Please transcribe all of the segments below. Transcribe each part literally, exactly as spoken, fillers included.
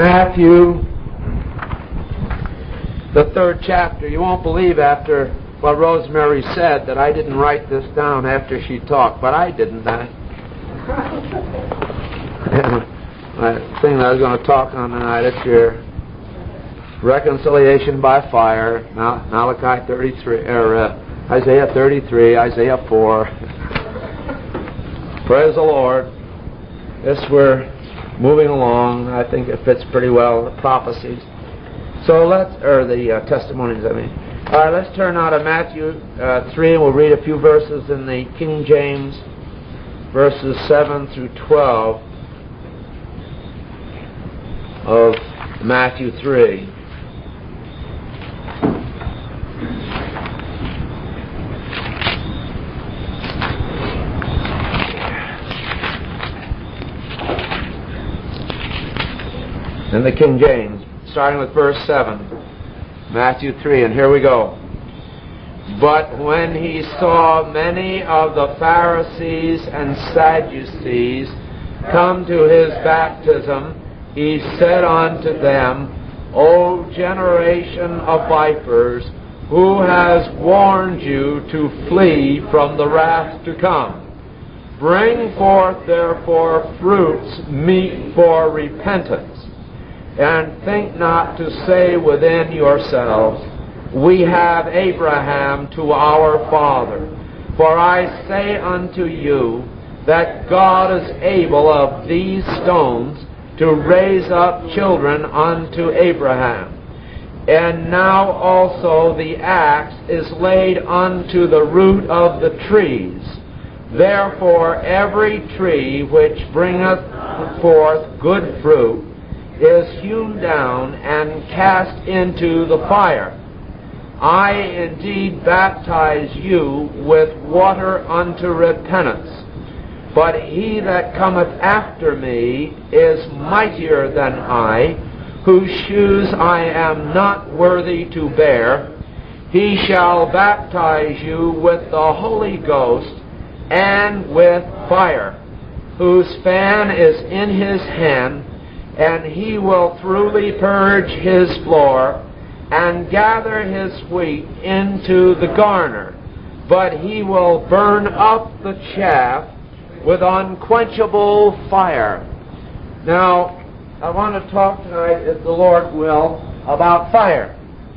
Matthew, the third chapter. You won't believe after what Rosemary said that I didn't write this down after she talked, but I didn't. I, the thing that I was going to talk on tonight is your reconciliation by fire, Mal- Malachi thirty-three, or uh, Isaiah thirty-three, Isaiah four. Praise the Lord. This we're moving along. I think it fits pretty well, the prophecies. So let's, or the uh, testimonies, I mean. All right, let's turn now to Matthew uh, three, and we'll read a few verses in the King James, verses seven through twelve of Matthew three. In the King James, starting with verse seven, Matthew three, and here we go. But when he saw many of the Pharisees and Sadducees come to his baptism, he said unto them, O generation of vipers, who has warned you to flee from the wrath to come? Bring forth therefore fruits meet for repentance. And think not to say within yourselves, we have Abraham to our father. For I say unto you, that God is able of these stones to raise up children unto Abraham. And now also the axe is laid unto the root of the trees. Therefore every tree which bringeth forth good fruit is hewn down and cast into the fire. I indeed baptize you with water unto repentance, but he that cometh after me is mightier than I, whose shoes I am not worthy to bear. He shall baptize you with the Holy Ghost and with fire, whose fan is in his hand, and he will thoroughly purge his floor, and gather his wheat into the garner, but he will burn up the chaff with unquenchable fire. Now, I want to talk tonight, if the Lord will, about fire.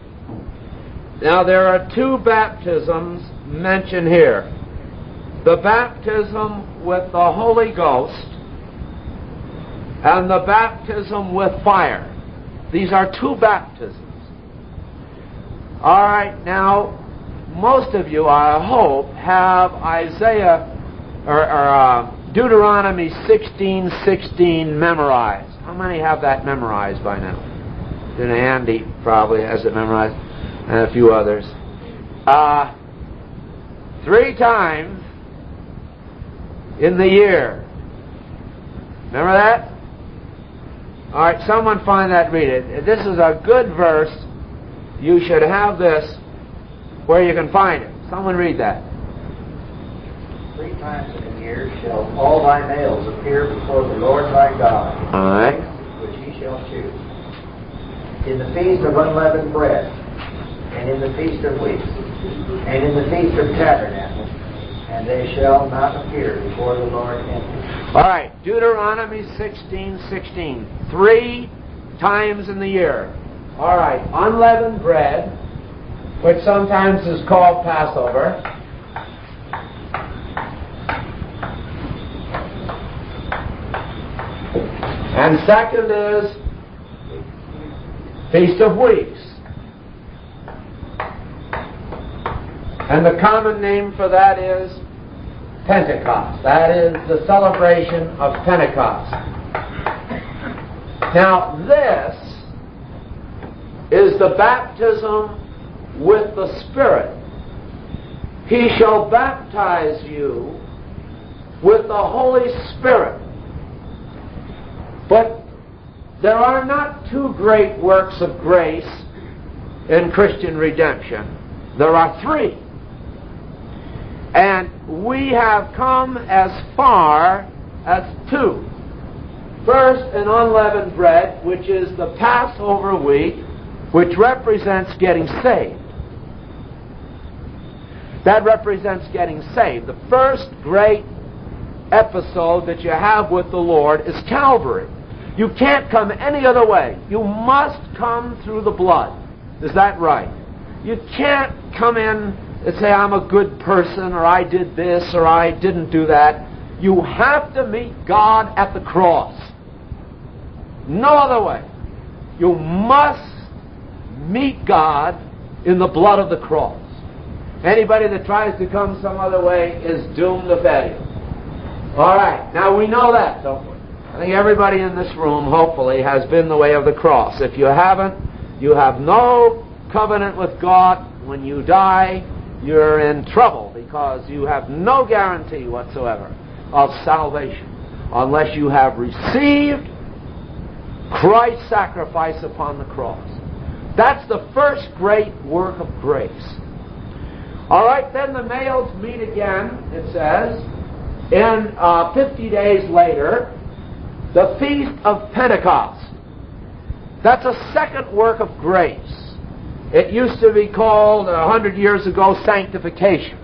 Now, there are two baptisms mentioned here. The baptism with the Holy Ghost and the baptism with fire. These are two baptisms. All right, now, most of you, I hope, have Isaiah or, or uh, Deuteronomy sixteen sixteen memorized. How many have that memorized by now? Then Andy probably has it memorized, and a few others. Uh, three times in the year. Remember that? All right, someone find that, read it. This is a good verse. You should have this where you can find it. Someone read that. Three times in a year shall all thy males appear before the Lord thy God, in all right, the place which he shall choose. In the feast of unleavened bread, and in the feast of weeks, and in the feast of tabernacles, and they shall not appear before the Lord empty. All right, Deuteronomy sixteen sixteen. Three times in the year. All right, unleavened bread, which sometimes is called Passover. And second is Feast of Weeks. And the common name for that is Pentecost. That is the celebration of Pentecost. Now, this is the baptism with the Spirit. He shall baptize you with the Holy Spirit. But there are not two great works of grace in Christian redemption. There are three. And we have come as far as two. First, an unleavened bread, which is the Passover week, which represents getting saved. That represents getting saved. The first great episode that you have with the Lord is Calvary. You can't come any other way. You must come through the blood. Is that right? You can't come in and say, I'm a good person, or I did this, or I didn't do that. You have to meet God at the cross. No other way. You must meet God in the blood of the cross. Anybody that tries to come some other way is doomed to failure. All right, now we know that, don't we? I think everybody in this room, hopefully, has been the way of the cross. If you haven't, you have no covenant with God. When you die, you're in trouble because you have no guarantee whatsoever of salvation unless you have received Christ's sacrifice upon the cross. That's the first great work of grace. All right, then the males meet again, it says, in uh, fifty days later, the Feast of Pentecost. That's a second work of grace. It used to be called, a hundred years ago, sanctification.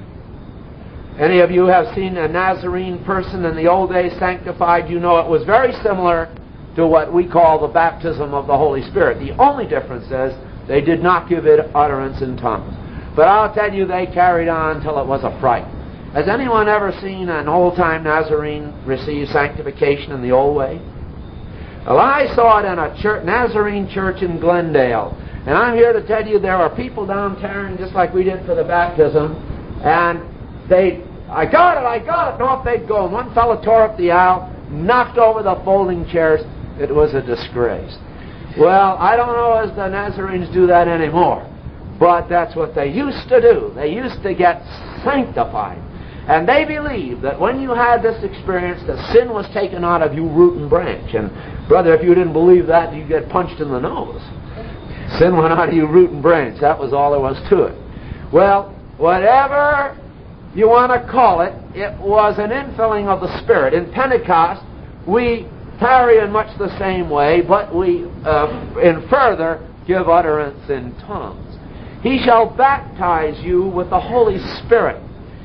Any of you have seen a Nazarene person in the old days sanctified, you know it was very similar to what we call the baptism of the Holy Spirit. The only difference is they did not give it utterance in tongues. But I'll tell you, they carried on till it was a fright. Has anyone ever seen an old-time Nazarene receive sanctification in the old way? Well, I saw it in a church, Nazarene church in Glendale. And I'm here to tell you there are people down Tarrant, just like we did for the baptism, and they, I got it, I got it, and off they'd go. And one fellow tore up the aisle, knocked over the folding chairs. It was a disgrace. Well, I don't know as the Nazarenes do that anymore, but that's what they used to do. They used to get sanctified. And they believed that when you had this experience, the sin was taken out of you root and branch. And, brother, if you didn't believe that, you'd get punched in the nose. Sin went out of you root and branch. That was all there was to it. Well, whatever you want to call it, it was an infilling of the Spirit. In Pentecost, we tarry in much the same way, but we, uh, in further, give utterance in tongues. He shall baptize you with the Holy Spirit.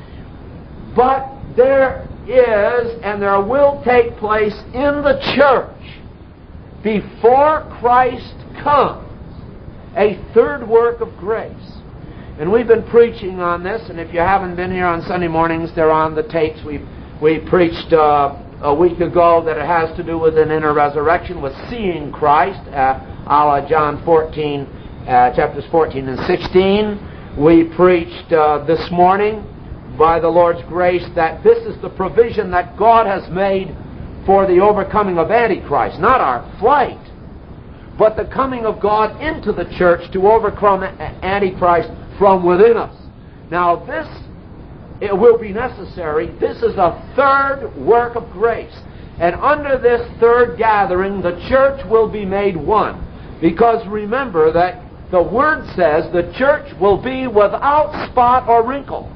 But there is, and there will take place in the church, before Christ comes, a third work of grace. And we've been preaching on this, and if you haven't been here on Sunday mornings, they're on the tapes. We we preached uh, a week ago that it has to do with an inner resurrection, with seeing Christ, uh, a la John fourteen, uh, chapters fourteen and sixteen. We preached uh, this morning, by the Lord's grace, that this is the provision that God has made for the overcoming of Antichrist. Not our flight, but the coming of God into the church to overcome Antichrist from within us. Now this, it will be necessary. This is a third work of grace. And under this third gathering, the church will be made one. Because remember that the Word says the church will be without spot or wrinkle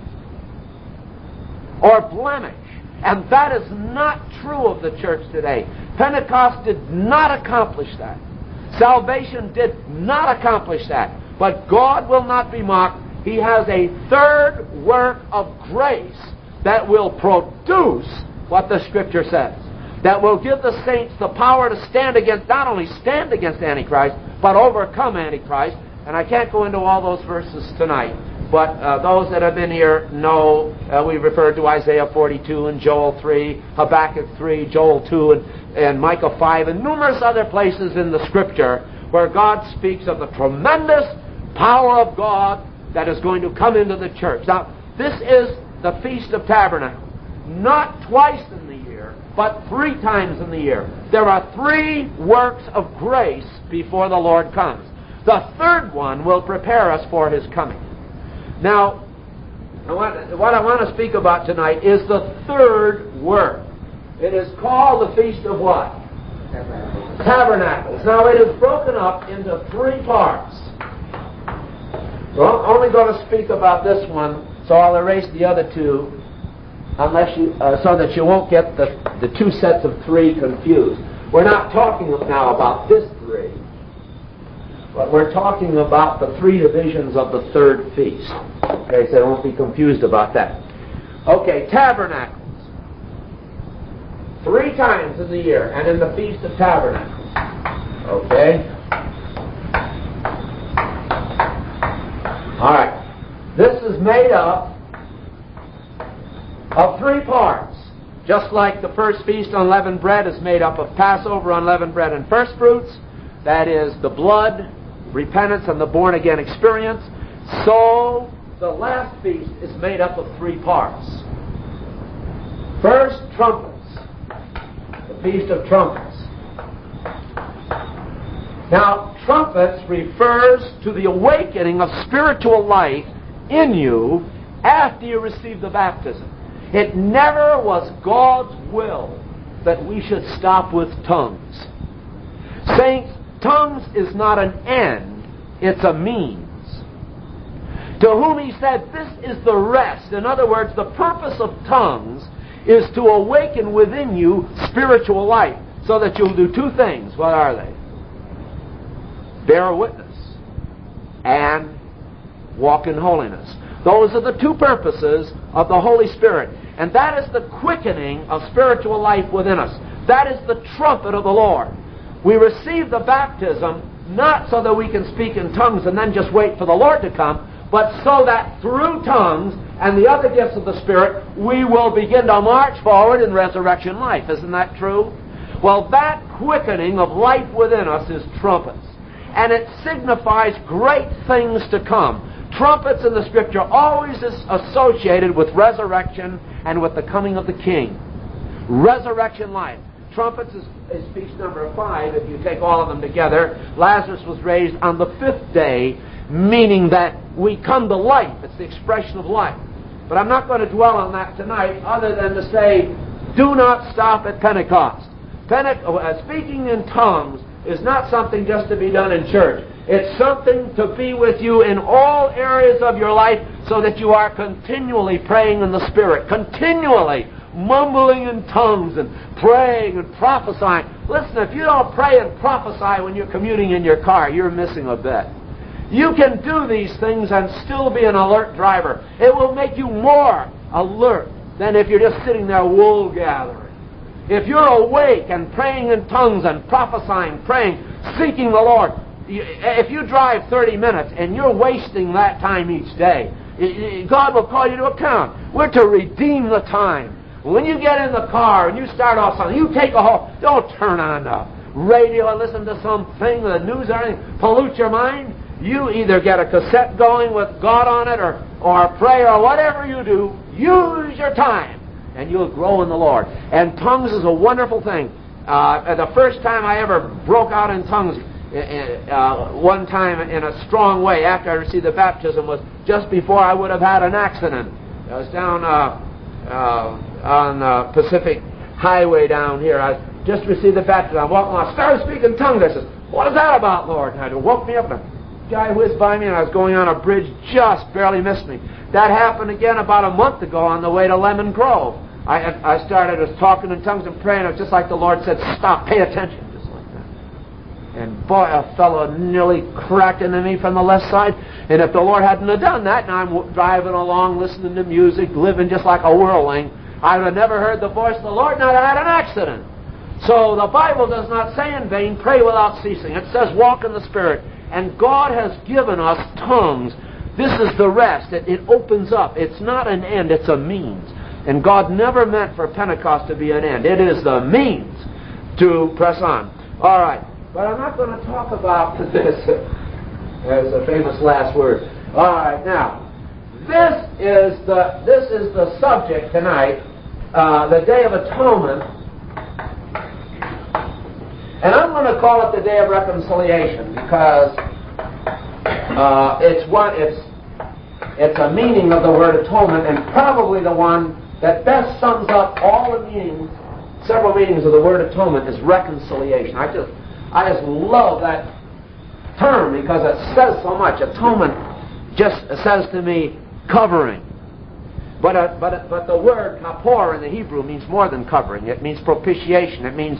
or blemish. And that is not true of the church today. Pentecost did not accomplish that. Salvation did not accomplish that. But God will not be mocked. He has a third work of grace that will produce what the Scripture says. That will give the saints the power to stand against, not only stand against Antichrist, but overcome Antichrist. And I can't go into all those verses tonight. But uh, those that have been here know uh, we referred to Isaiah forty-two and Joel three, Habakkuk three, Joel two, and, and Micah five, and numerous other places in the Scripture where God speaks of the tremendous power of God that is going to come into the church. Now, this is the Feast of Tabernacles. Not twice in the year, but three times in the year. There are three works of grace before the Lord comes. The third one will prepare us for His coming. Now, I want, what I want to speak about tonight is the third work. It is called the Feast of what? Tabernacles. Tabernacles. Now, it is broken up into three parts. Well, I'm only going to speak about this one, so I'll erase the other two, unless you, uh, so that you won't get the, the two sets of three confused. We're not talking now about this three, but we're talking about the three divisions of the third feast. Okay, so don't be confused about that. Okay, tabernacles. Three times in the year, and in the Feast of Tabernacles. Okay? All right. This is made up of three parts. Just like the first feast on leavened bread is made up of Passover, unleavened bread, and first fruits, that is the blood, repentance, and the born-again experience, so the last feast is made up of three parts. First, trumpets. The Feast of Trumpets. Now, trumpets refers to the awakening of spiritual life in you after you receive the baptism. It never was God's will that we should stop with tongues. Saints, tongues is not an end, it's a means. To whom he said, this is the rest. In other words, the purpose of tongues is to awaken within you spiritual life, so that you'll do two things. What are they? Bear witness and walk in holiness. Those are the two purposes of the Holy Spirit. And that is the quickening of spiritual life within us. That is the trumpet of the Lord. We receive the baptism not so that we can speak in tongues and then just wait for the Lord to come, but so that through tongues and the other gifts of the Spirit, we will begin to march forward in resurrection life. Isn't that true? Well, that quickening of life within us is trumpets. And it signifies great things to come. Trumpets in the Scripture always is associated with resurrection and with the coming of the King. Resurrection life. Trumpets is, is feast number five, if you take all of them together. Lazarus was raised on the fifth day, meaning that we come to life. It's the expression of life. But I'm not going to dwell on that tonight, other than to say, do not stop at Pentecost. Pente- uh, speaking in tongues is not something just to be done in church. It's something to be with you in all areas of your life, so that you are continually praying in the Spirit, continually mumbling in tongues and praying and prophesying. Listen, if you don't pray and prophesy when you're commuting in your car, you're missing a bit. You can do these things and still be an alert driver. It will make you more alert than if you're just sitting there wool gathering. If you're awake and praying in tongues and prophesying, praying, seeking the Lord, if you drive thirty minutes and you're wasting that time each day, God will call you to account. We're to redeem the time. When you get in the car and you start off something, you take a whole, don't turn on the radio and listen to something, the news or anything, pollute your mind. You either get a cassette going with God on it, or, or pray, or whatever you do, use your time, and you'll grow in the Lord. And tongues is a wonderful thing. Uh, the first time I ever broke out in tongues, uh, one time in a strong way after I received the baptism, was just before I would have had an accident. I was down uh, uh, on uh, Pacific Highway down here. I just received the baptism. I walked along, I started speaking tongues. I said, "What is that about, Lord?" And it woke me up. And a guy whizzed by me, and I was going on a bridge, just barely missed me. That happened again about a month ago on the way to Lemon Grove. I, I started I was talking in tongues and praying. It was just like the Lord said, "Stop, pay attention." Just like that. And boy, a fellow nearly cracked into me from the left side. And if the Lord hadn't have done that, and I'm driving along, listening to music, living just like a whirlwind, I would have never heard the voice of the Lord, and I'd have had an accident. So the Bible does not say in vain, pray without ceasing. It says walk in the Spirit. And God has given us tongues. This is the rest. It, it opens up. It's not an end, it's a means. And God never meant for Pentecost to be an end. It is the means to press on. All right. But I'm not going to talk about this as a famous last word. All right. Now, this is the, this is the subject tonight, uh, the Day of Atonement. And I'm going to call it the Day of Reconciliation, because uh, it's one, it's it's a meaning of the word atonement, and probably the one that best sums up all the meanings, several meanings of the word atonement, is reconciliation. I just I just love that term because it says so much. Atonement just says to me covering. But uh, but but the word kapor in the Hebrew means more than covering. It means propitiation. It means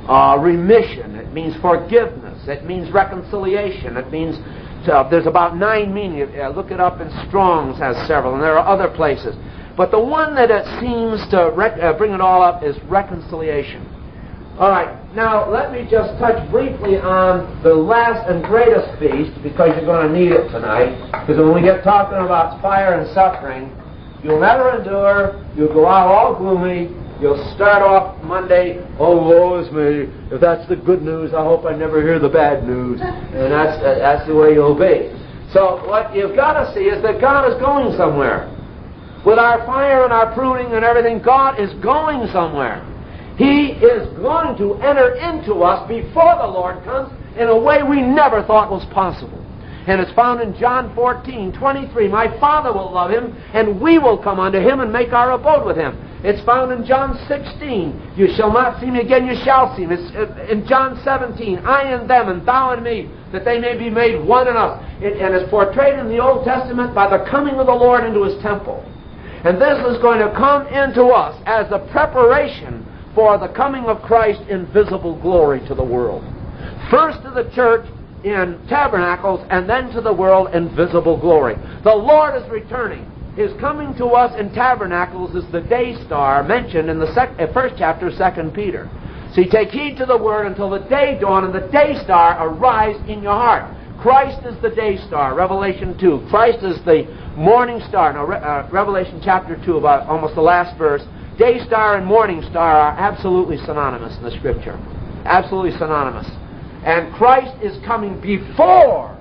uh, remission. It means forgiveness. It means reconciliation. It means uh, there's about nine meanings. Uh, look it up in Strong's, has several, and there are other places. But the one that it seems to rec- uh, bring it all up is reconciliation. All right, now let me just touch briefly on the last and greatest feast, because you're going to need it tonight. Because when we get talking about fire and suffering, you'll never endure, you'll go out all gloomy, you'll start off Monday, oh, woe is me. If that's the good news, I hope I never hear the bad news. And that's, uh, that's the way you'll be. So what you've got to see is that God is going somewhere. With our fire and our pruning and everything, God is going somewhere. He is going to enter into us before the Lord comes in a way we never thought was possible. And it's found in John fourteen twenty-three. My Father will love him, and we will come unto him and make our abode with him. It's found in John sixteen. You shall not see me again, you shall see me. It's in John seventeen. I and them, and thou and me, that they may be made one in us. It, and it's portrayed in the Old Testament by the coming of the Lord into his temple. And this is going to come into us as a preparation for the coming of Christ in visible glory to the world. First to the church in tabernacles, and then to the world in visible glory. The Lord is returning. His coming to us in tabernacles is the day star mentioned in the sec- first chapter of Second Peter. So you take heed to the word until the day dawn and the day star arise in your heart. Christ is the day star, Revelation two. Christ is the morning star. Now, Re- uh, Revelation chapter two, about almost the last verse. Day star and morning star are absolutely synonymous in the Scripture. Absolutely synonymous. And Christ is coming before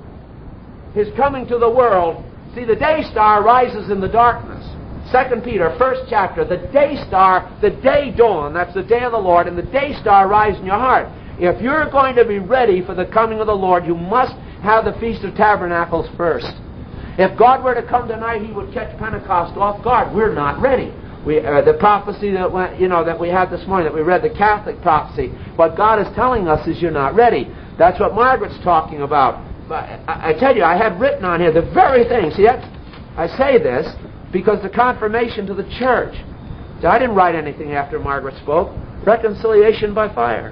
his coming to the world. See, the day star rises in the darkness. Second Peter, first chapter, the day star, the day dawn, that's the day of the Lord, and the day star rises in your heart. If you're going to be ready for the coming of the Lord, you must have the Feast of Tabernacles first. If God were to come tonight, he would catch Pentecost off guard. We're not ready. We, uh, the prophecy that went, you know that we had this morning, that we read, the Catholic prophecy, what God is telling us is you're not ready. That's what Margaret's talking about. But I, I tell you, I had written on here the very thing. See, that's, I say this because the confirmation to the church. See, I didn't write anything after Margaret spoke. Reconciliation by fire.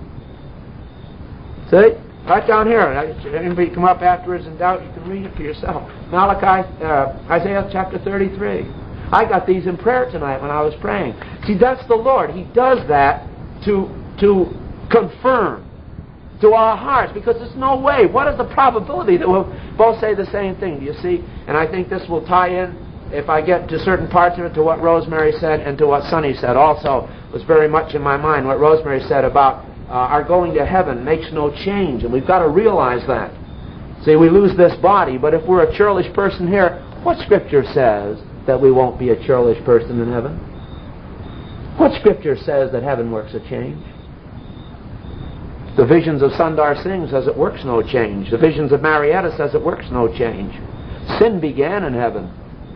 See? Right down here. Anybody come up afterwards in doubt, you can read it for yourself. Malachi, uh, Isaiah chapter thirty-three. I got these in prayer tonight when I was praying. See, that's the Lord. He does that to, to confirm to our hearts, because there's no way. What is the probability that we'll both say the same thing? Do you see? And I think this will tie in, if I get to certain parts of it, to what Rosemary said and to what Sonny said also. It was very much in my mind what Rosemary said about uh, our going to heaven makes no change, and we've got to realize that. See, we lose this body, but if we're a churlish person here, what Scripture says that we won't be a churlish person in heaven? What Scripture says that heaven works a change? The visions of Sundar Singh says it works no change. The visions of Marietta says it works no change. Sin began in heaven.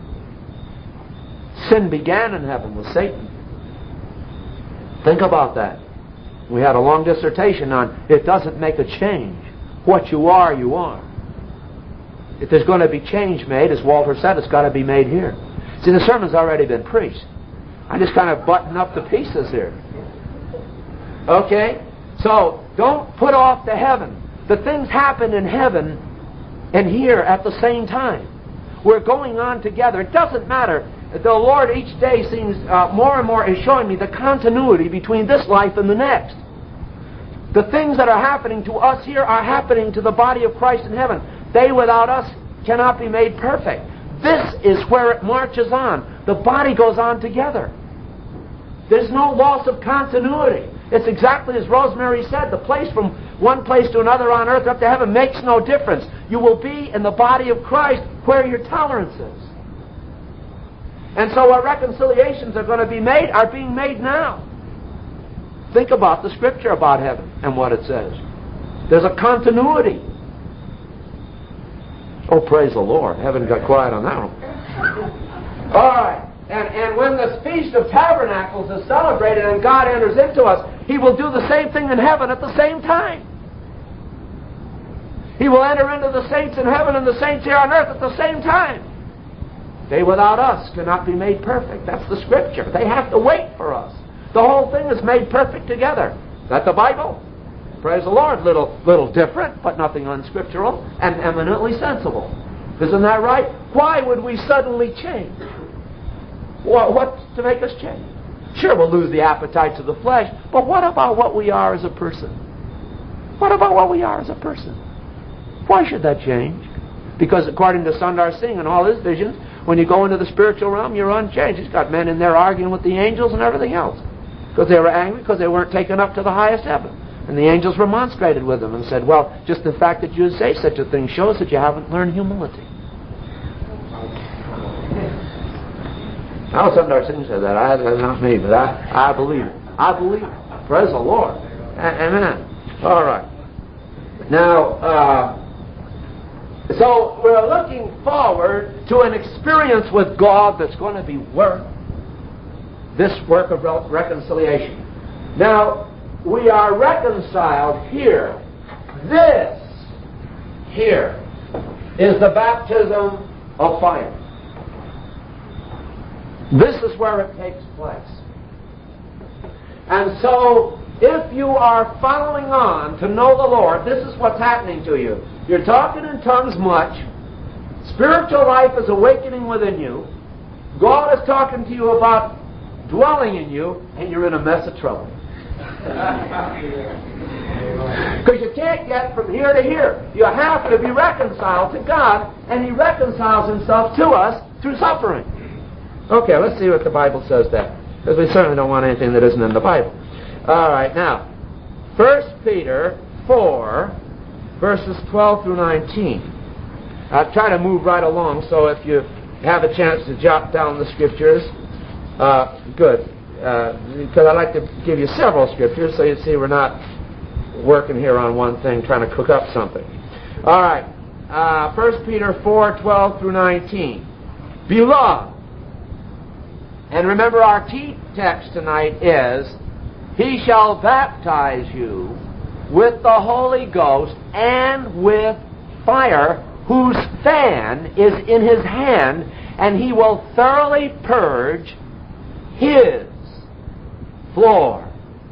Sin began in heaven with Satan. Think about that. We had a long dissertation on it doesn't make a change. What you are, you are. If there's going to be change made, as Walter said, it's got to be made here. See, the sermon's already been preached. I just kind of button up the pieces here. Okay? So, don't put off the heaven. The things happen in heaven and here at the same time. We're going on together. It doesn't matter. The Lord each day seems uh, more and more is showing me the continuity between this life and the next. The things that are happening to us here are happening to the body of Christ in heaven. They without us cannot be made perfect. This is where it marches on. The body goes on together. There's no loss of continuity. It's exactly as Rosemary said. The place from one place to another on earth up to heaven makes no difference. You will be in the body of Christ where your tolerance is. And so our reconciliations are going to be made, are being made now. Think about the Scripture about heaven and what it says. There's a continuity. Oh, praise the Lord. Heaven got quiet on that one. All right. And, and when the Feast of Tabernacles is celebrated and God enters into us, He will do the same thing in heaven at the same time. He will enter into the saints in heaven and the saints here on earth at the same time. They without us cannot be made perfect. That's the Scripture. They have to wait for us. The whole thing is made perfect together. that the Bible? Praise the Lord. Little, little different, but nothing unscriptural, and eminently sensible. Isn't that right? Why would we suddenly change? What, what's to make us change? Sure, we'll lose the appetites of the flesh, but what about what we are as a person? What about what we are as a person? Why should that change? Because according to Sundar Singh and all his visions, when you go into the spiritual realm, you're unchanged. He's got men in there arguing with the angels and everything else. Because they were angry, because they weren't taken up to the highest heaven. And the angels remonstrated with them and said, well, just the fact that you say such a thing shows that you haven't learned humility. Now, Sundar Singh said that. I, that's not me, but I, I believe it. I believe it. Praise the Lord. A- Amen. All right. Now, uh, so we're looking forward to an experience with God that's going to be worth this work of re- reconciliation. Now, we are reconciled here. This here is the baptism of fire. This is where it takes place. And so, if you are following on to know the Lord, this is what's happening to you. You're talking in tongues much. Spiritual life is awakening within you. God is talking to you about dwelling in you, and you're in a mess of trouble. Because you can't get from here to here. You have to be reconciled to God, and He reconciles Himself to us through suffering. Okay, let's see what the Bible says there. Because we certainly don't want anything that isn't in the Bible. All right, now, First Peter four, verses twelve through nineteen. I'll try to move right along, so if you have a chance to jot down the scriptures, uh, good. Uh, because I like to give you several scriptures, so you see we're not working here on one thing, trying to cook up something. All right, uh, First Peter four, twelve through nineteen. Beloved, and remember our key text tonight is, He shall baptize you with the Holy Ghost and with fire, whose fan is in His hand, and He will thoroughly purge His floor.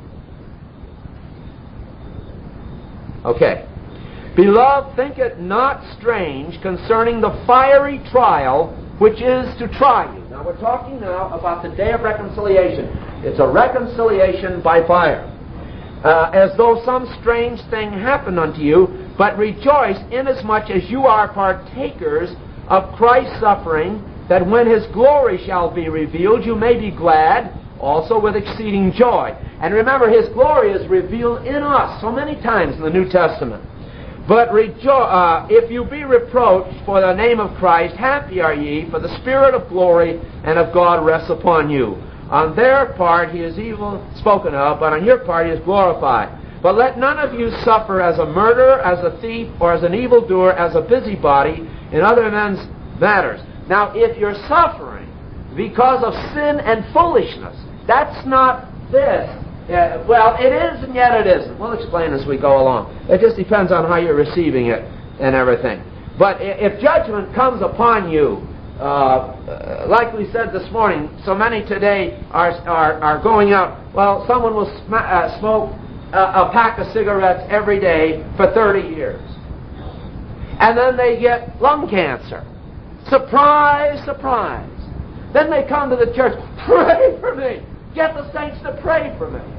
Okay. Beloved, think it not strange concerning the fiery trial which is to try you. Now we're talking now about the day of reconciliation. It's a reconciliation by fire. Uh, as though some strange thing happened unto you, but rejoice inasmuch as you are partakers of Christ's suffering, that when His glory shall be revealed, you may be glad, also with exceeding joy. And remember, His glory is revealed in us so many times in the New Testament. But rejo- uh, if you be reproached for the name of Christ, happy are ye, for the Spirit of glory and of God rests upon you. On their part He is evil spoken of, but on your part He is glorified. But let none of you suffer as a murderer, as a thief, or as an evildoer, as a busybody in other men's matters. Now, if you're suffering because of sin and foolishness, that's not this. Uh, well, it is and yet it isn't. We'll explain as we go along. It just depends on how you're receiving it and everything. But if judgment comes upon you, uh, uh, like we said this morning, so many today are are, are going out. Well, someone will sm- uh, smoke a, a pack of cigarettes every day for thirty years. And then they get lung cancer. Surprise, surprise. Then they come to the church, pray for me. Get the saints to pray for me.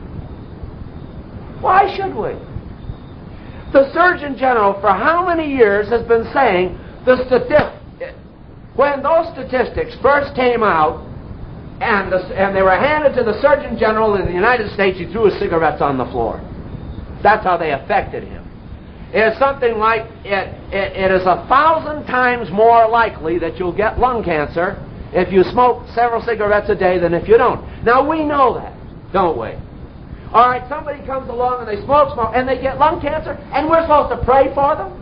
Why should we? The Surgeon General for how many years has been saying the statistics, when those statistics first came out and, the, and they were handed to the Surgeon General in the United States, he threw his cigarettes on the floor. That's how they affected him. It's something like it, it, it is a thousand times more likely that you'll get lung cancer if you smoke several cigarettes a day than if you don't. Now we know that, don't we? All right, somebody comes along and they smoke, smoke, and they get lung cancer, and we're supposed to pray for them?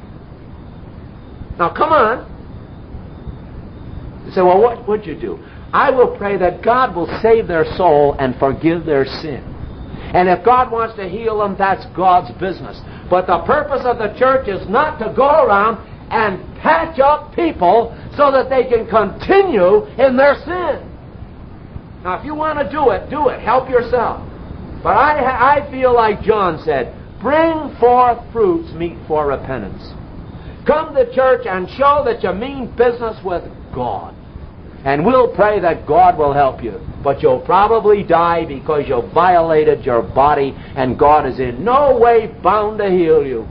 Now, come on. You say, well, what would you do? I will pray that God will save their soul and forgive their sin. And if God wants to heal them, that's God's business. But the purpose of the church is not to go around and patch up people so that they can continue in their sin. Now, if you want to do it, do it. Help yourself. But I, I feel like John said, bring forth fruits meet for repentance. Come to church and show that you mean business with God. And we'll pray that God will help you. But you'll probably die because you violated your body, and God is in no way bound to heal you.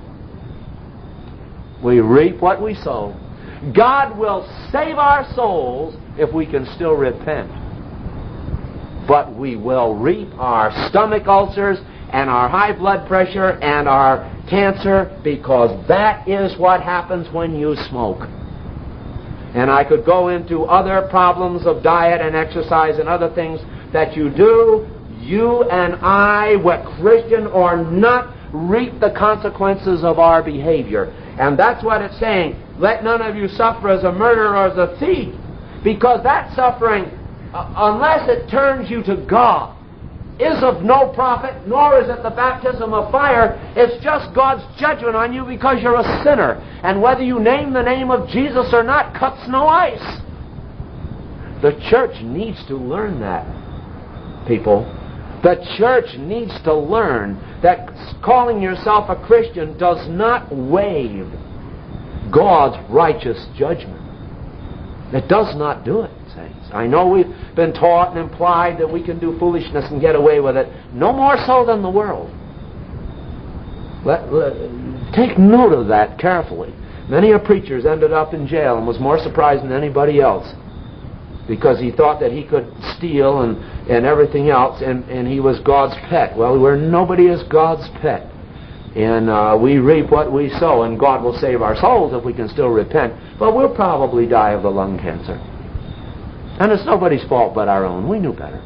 We reap what we sow. God will save our souls if we can still repent. But we will reap our stomach ulcers and our high blood pressure and our cancer, because that is what happens when you smoke. And I could go into other problems of diet and exercise and other things that you do. You and I, whether Christian or not, reap the consequences of our behavior. And that's what it's saying. Let none of you suffer as a murderer or as a thief. Because that suffering, uh, unless it turns you to God, is of no profit, nor is it the baptism of fire. It's just God's judgment on you because you're a sinner. And whether you name the name of Jesus or not cuts no ice. The church needs to learn that, people. The church needs to learn that calling yourself a Christian does not waive God's righteous judgment. It does not do it, saints. I know we've been taught and implied that we can do foolishness and get away with it. No more so than the world. Let, let, take note of that carefully. Many a preacher's ended up in jail and was more surprised than anybody else, because he thought that he could steal and, and everything else, and, and he was God's pet. Well, we're nobody is God's pet. And uh, we reap what we sow, and God will save our souls if we can still repent. But we'll probably die of the lung cancer. And it's nobody's fault but our own. We knew better.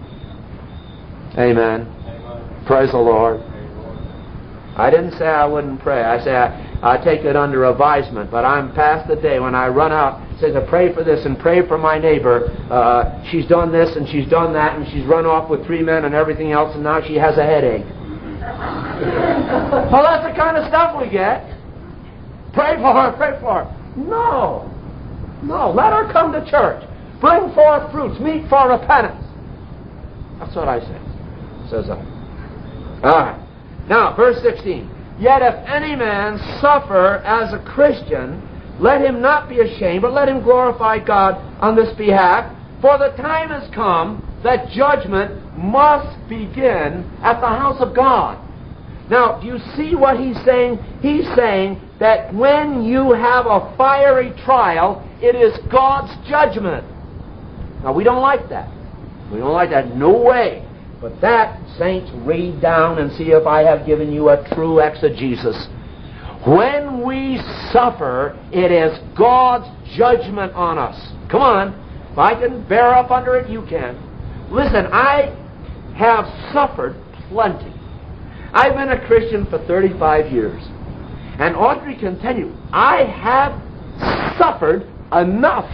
Amen. Amen. Praise the Lord. I didn't say I wouldn't pray. I say I, I take it under advisement. But I'm past the day when I run out and say to pray for this and pray for my neighbor. Uh, she's done this and she's done that, and she's run off with three men and everything else, and now she has a headache. Well, that's the kind of stuff we get. Pray for her, pray for her. No. No, let her come to church. Bring forth fruits, meet for repentance. That's what I say. Says I. All right. Now, verse sixteen. Yet if any man suffer as a Christian, let him not be ashamed, but let him glorify God on this behalf. For the time has come that judgment must begin at the house of God. Now, do you see what he's saying? He's saying that when you have a fiery trial, it is God's judgment. Now, we don't like that. We don't like that. No way. But that, saints, read down and see if I have given you a true exegesis. When we suffer, it is God's judgment on us. Come on. If I can bear up under it, you can. Listen, I have suffered plenty. I've been a Christian for thirty-five years. And Audrey can tell you, I have suffered enough.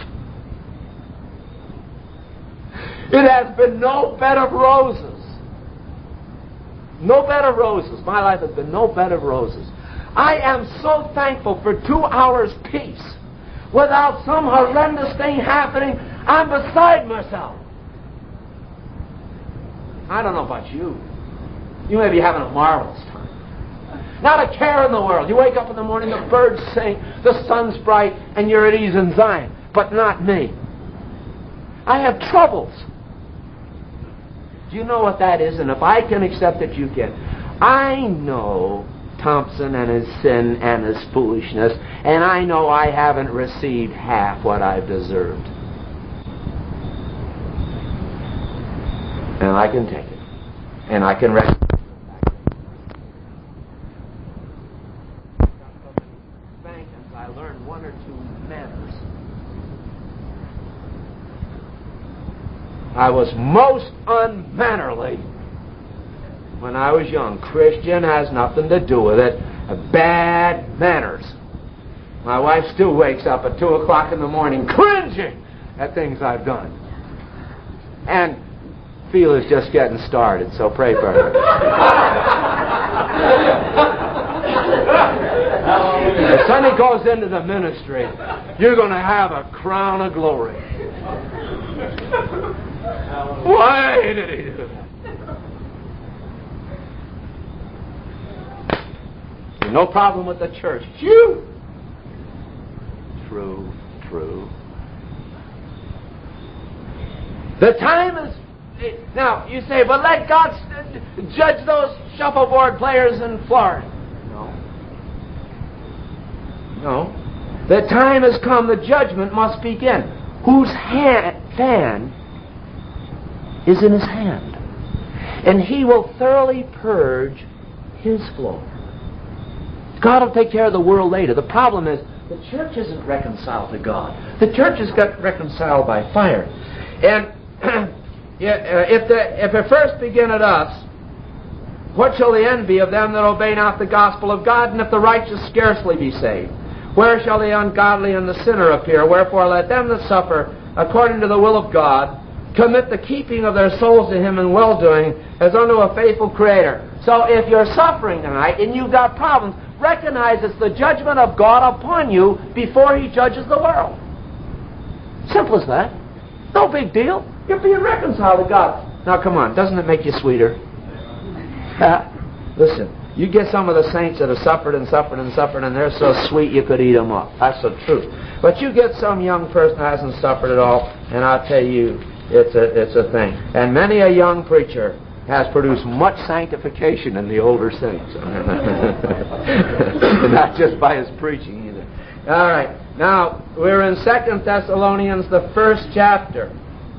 It has been no bed of roses. No bed of roses. My life has been no bed of roses. I am so thankful for two hours peace. Without some horrendous thing happening, I'm beside myself. I don't know about you. You may be having a marvelous time. Not a care in the world. You wake up in the morning, the birds sing, the sun's bright, and you're at ease in Zion. But not me. I have troubles. Do you know what that is? And if I can accept it, you can. I know Thompson and his sin and his foolishness, and I know I haven't received half what I've deserved. And I can take it. And I can recognize spankings. I learned one or two manners. I was most unmannerly when I was young. Christian has nothing to do with it. Bad manners. My wife still wakes up at two o'clock in the morning cringing at things I've done. And Phil is just getting started, so pray for her. If Sonny goes into the ministry, you're going to have a crown of glory. Why did he do that? suffering. No problem with the church. Phew! True, true. The time is... Now, you say, but let God judge those shuffleboard players in Florida. No. No. The time has come, the judgment must begin. Whose hand, fan is in his hand. And he will thoroughly purge his floor. God will take care of the world later. The problem is, the church isn't reconciled to God. The church has got reconciled by fire. And if, the, if it first begin at us, what shall the end be of them that obey not the gospel of God? And if the righteous scarcely be saved, where shall the ungodly and the sinner appear? Wherefore let them that suffer according to the will of God commit the keeping of their souls to Him in well-doing as unto a faithful Creator. So if you're suffering tonight and you've got problems, recognize it's the judgment of God upon you before He judges the world. Simple as that. No big deal. You're being reconciled to God. Now come on, doesn't it make you sweeter? Uh, listen, you get some of the saints that have suffered and suffered and suffered, and they're so sweet you could eat them up. That's the truth. But you get some young person who hasn't suffered at all, and I'll tell you, it's a, it's a thing. And many a young preacher has produced much sanctification in the older saints. Not just by his preaching either. All right. Now, we're in Second Thessalonians, the first chapter.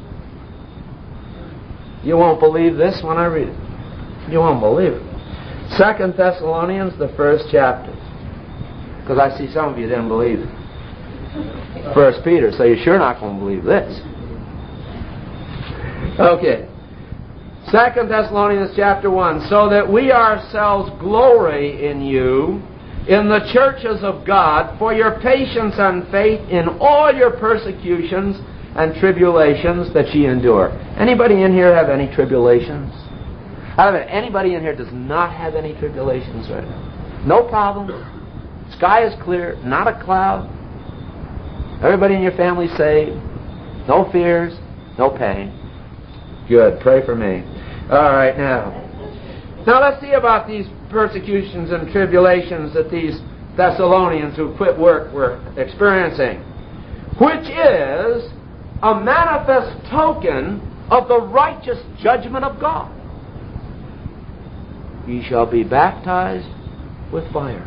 You won't believe this when I read it. You won't believe it. Second Thessalonians, the first chapter. Because I see some of you didn't believe it. First Peter, so you're sure not going to believe this. Okay. Second Thessalonians chapter one. So that we ourselves glory in you, in the churches of God, for your patience and faith in all your persecutions and tribulations that ye endure. Anybody in here have any tribulations? I don't know, anybody in here does not have any tribulations right now? No problem. Sky is clear, not a cloud. Everybody in your family saved. No fears, no pain. Good. Pray for me. All right, now. Now let's see about these persecutions and tribulations that these Thessalonians who quit work were experiencing, which is a manifest token of the righteous judgment of God. Ye shall be baptized with fire,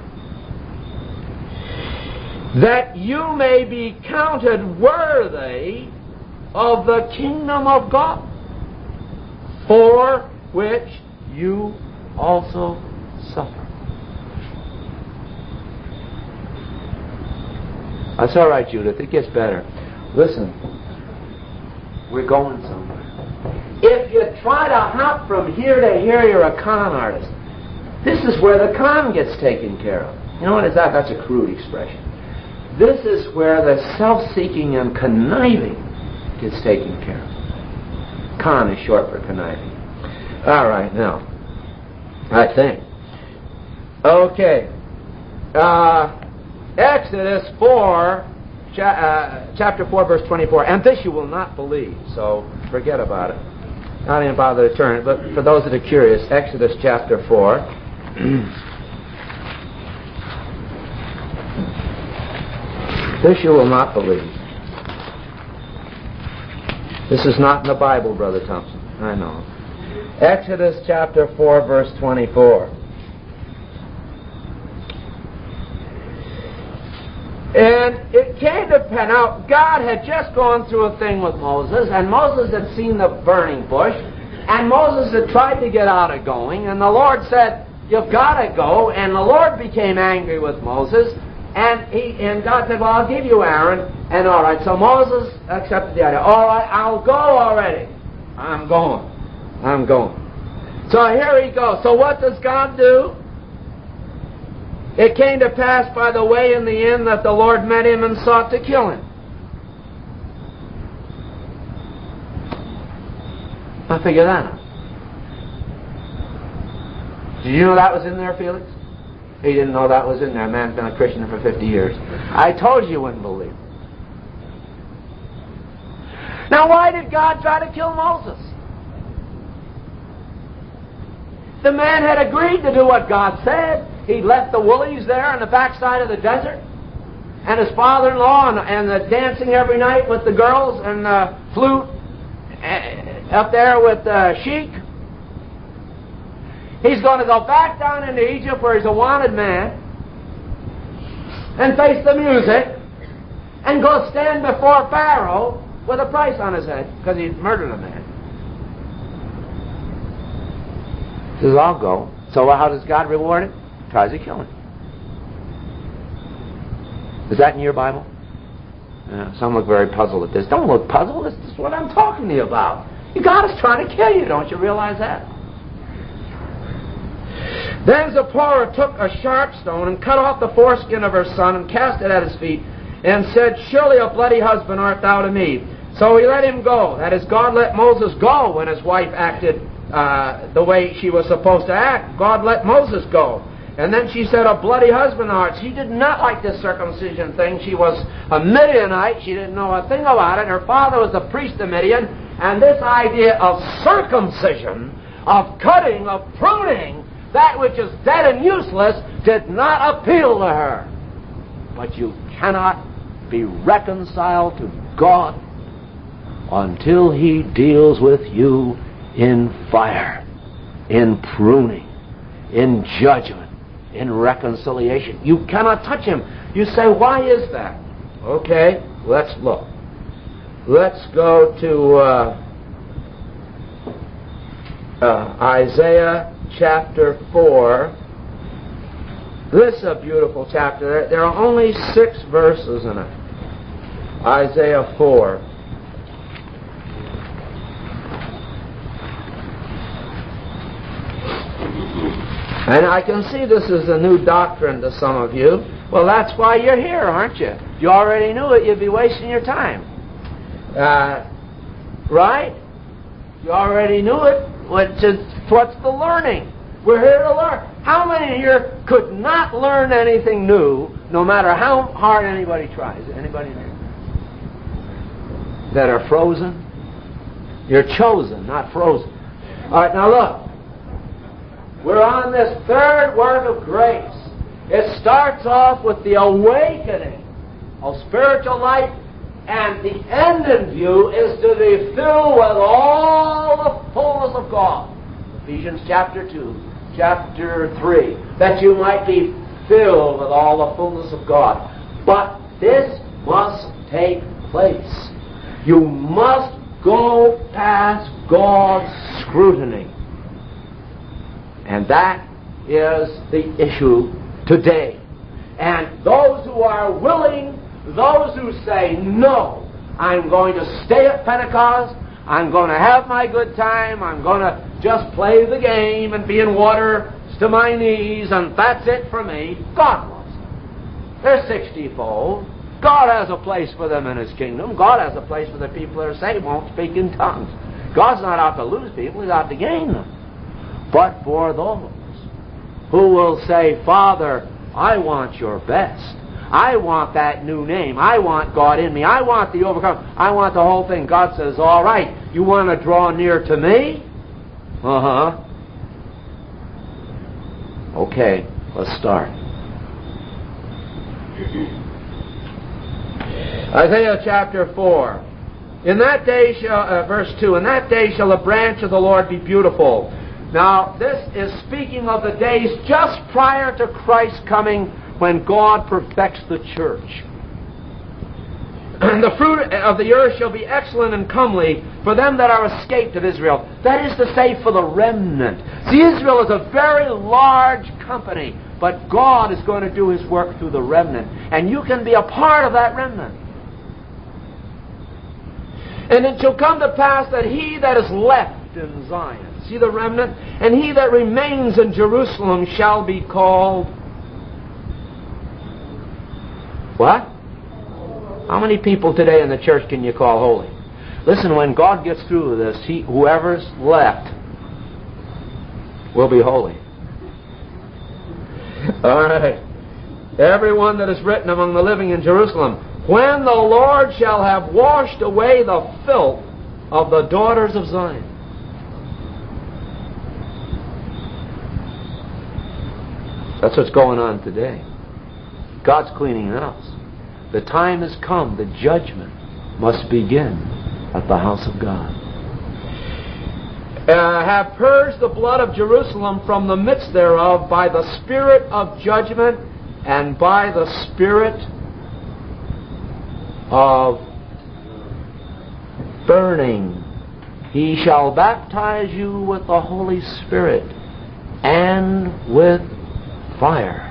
that you may be counted worthy of the kingdom of God, for which you also suffer. That's all right, Judith. It gets better. Listen, we're going somewhere. If you try to hop from here to here, you're a con artist. This is where the con gets taken care of. You know what is that? That's a crude expression. This is where the self-seeking and conniving gets taken care of. Con is short for conniving. All right, now, I think. Okay. Uh, Exodus four, cha- uh, chapter four, verse twenty-four. And this you will not believe, so forget about it. I didn't bother to turn it, but for those that are curious, Exodus chapter four. This you will not believe. This is not in the Bible, Brother Thompson. I know. Exodus chapter four, verse twenty-four. And it came to pass. Now, God had just gone through a thing with Moses, and Moses had seen the burning bush, and Moses had tried to get out of going, and the Lord said, you've got to go, and the Lord became angry with Moses, and he and God said, well, I'll give you Aaron, and all right, so Moses accepted the idea. All right, I'll go already. I'm going. I'm going. So here he goes. So what does God do? It came to pass by the way in the end that the Lord met him and sought to kill him. Now figure that out. Did you know that was in there, Felix? He didn't know that was in there. A man's been a Christian for fifty years. I told you you wouldn't believe. Now why did God try to kill Moses? The man had agreed to do what God said. he left the woolies there on the backside of the desert, and his father-in-law, and, and the dancing every night with the girls, and the flute uh, up there with the sheik. He's going to go back down into Egypt where he's a wanted man, and face the music, and go stand before Pharaoh with a price on his head because he murdered a man. He says, I'll go. So how does God reward it? Tries to kill him. Is that in your Bible? Yeah, some look very puzzled at this. Don't look puzzled. This is what I'm talking to you about. God is trying to kill you. Don't you realize that? Then Zipporah took a sharp stone and cut off the foreskin of her son and cast it at his feet and said, surely a bloody husband art thou to me. So he let him go. That is, God let Moses go when his wife acted uh, the way she was supposed to act. God let Moses go. And then she said, a bloody husband art. She did not like this circumcision thing. She was a Midianite. She didn't know a thing about it. Her father was the priest of Midian. And this idea of circumcision, of cutting, of pruning, that which is dead and useless, did not appeal to her. But you cannot be reconciled to God until He deals with you in fire, in pruning, in judgment, in reconciliation. You cannot touch Him. You say, why is that? Okay, let's look. Let's go to uh, uh, Isaiah chapter four. This is a beautiful chapter. There are only six verses in it. Isaiah four. And I can see this is a new doctrine to some of you. Well, that's why you're here, aren't you? If you already knew it, you'd be wasting your time. Uh, right? You already knew it. What's the learning? We're here to learn. How many here could not learn anything new, no matter how hard anybody tries? Anybody there? That are frozen? You're chosen, not frozen. All right, now look. We're on this third work of grace. It starts off with the awakening of spiritual life, and the end in view is to be filled with all the fullness of God. Ephesians chapter two, chapter three, that you might be filled with all the fullness of God. But this must take place. You must go past God's scrutiny. And that is the issue today. And those who are willing, those who say, no, I'm going to stay at Pentecost, I'm going to have my good time, I'm going to just play the game and be in water to my knees, and that's it for me. God loves them. They're sixty-fold. God has a place for them in His kingdom. God has a place for the people that are saved, won't speak in tongues. God's not out to lose people, He's out to gain them. But for those who will say, Father, I want your best. I want that new name. I want God in me. I want the overcome. I want the whole thing. God says, all right, you want to draw near to me? Uh-huh. Okay, let's start. Isaiah chapter four. In that day shall, uh, verse two, in that day shall the branch of the Lord be beautiful. Now, this is speaking of the days just prior to Christ's coming, when God perfects the church. And the fruit of the earth shall be excellent and comely for them that are escaped of Israel. That is to say, for the remnant. See, Israel is a very large company, but God is going to do His work through the remnant. And you can be a part of that remnant. And it shall come to pass that he that is left in Zion, see the remnant, and he that remains in Jerusalem shall be called what? How many people today in the church can you call holy? Listen, when God gets through with this, he, whoever's left will be holy. All right. Everyone that is written among the living in Jerusalem, when the Lord shall have washed away the filth of the daughters of Zion. That's what's going on today. God's cleaning house. The time has come. The judgment must begin at the house of God. Uh, have purged the blood of Jerusalem from the midst thereof by the spirit of judgment and by the spirit of burning. He shall baptize you with the Holy Spirit and with fire.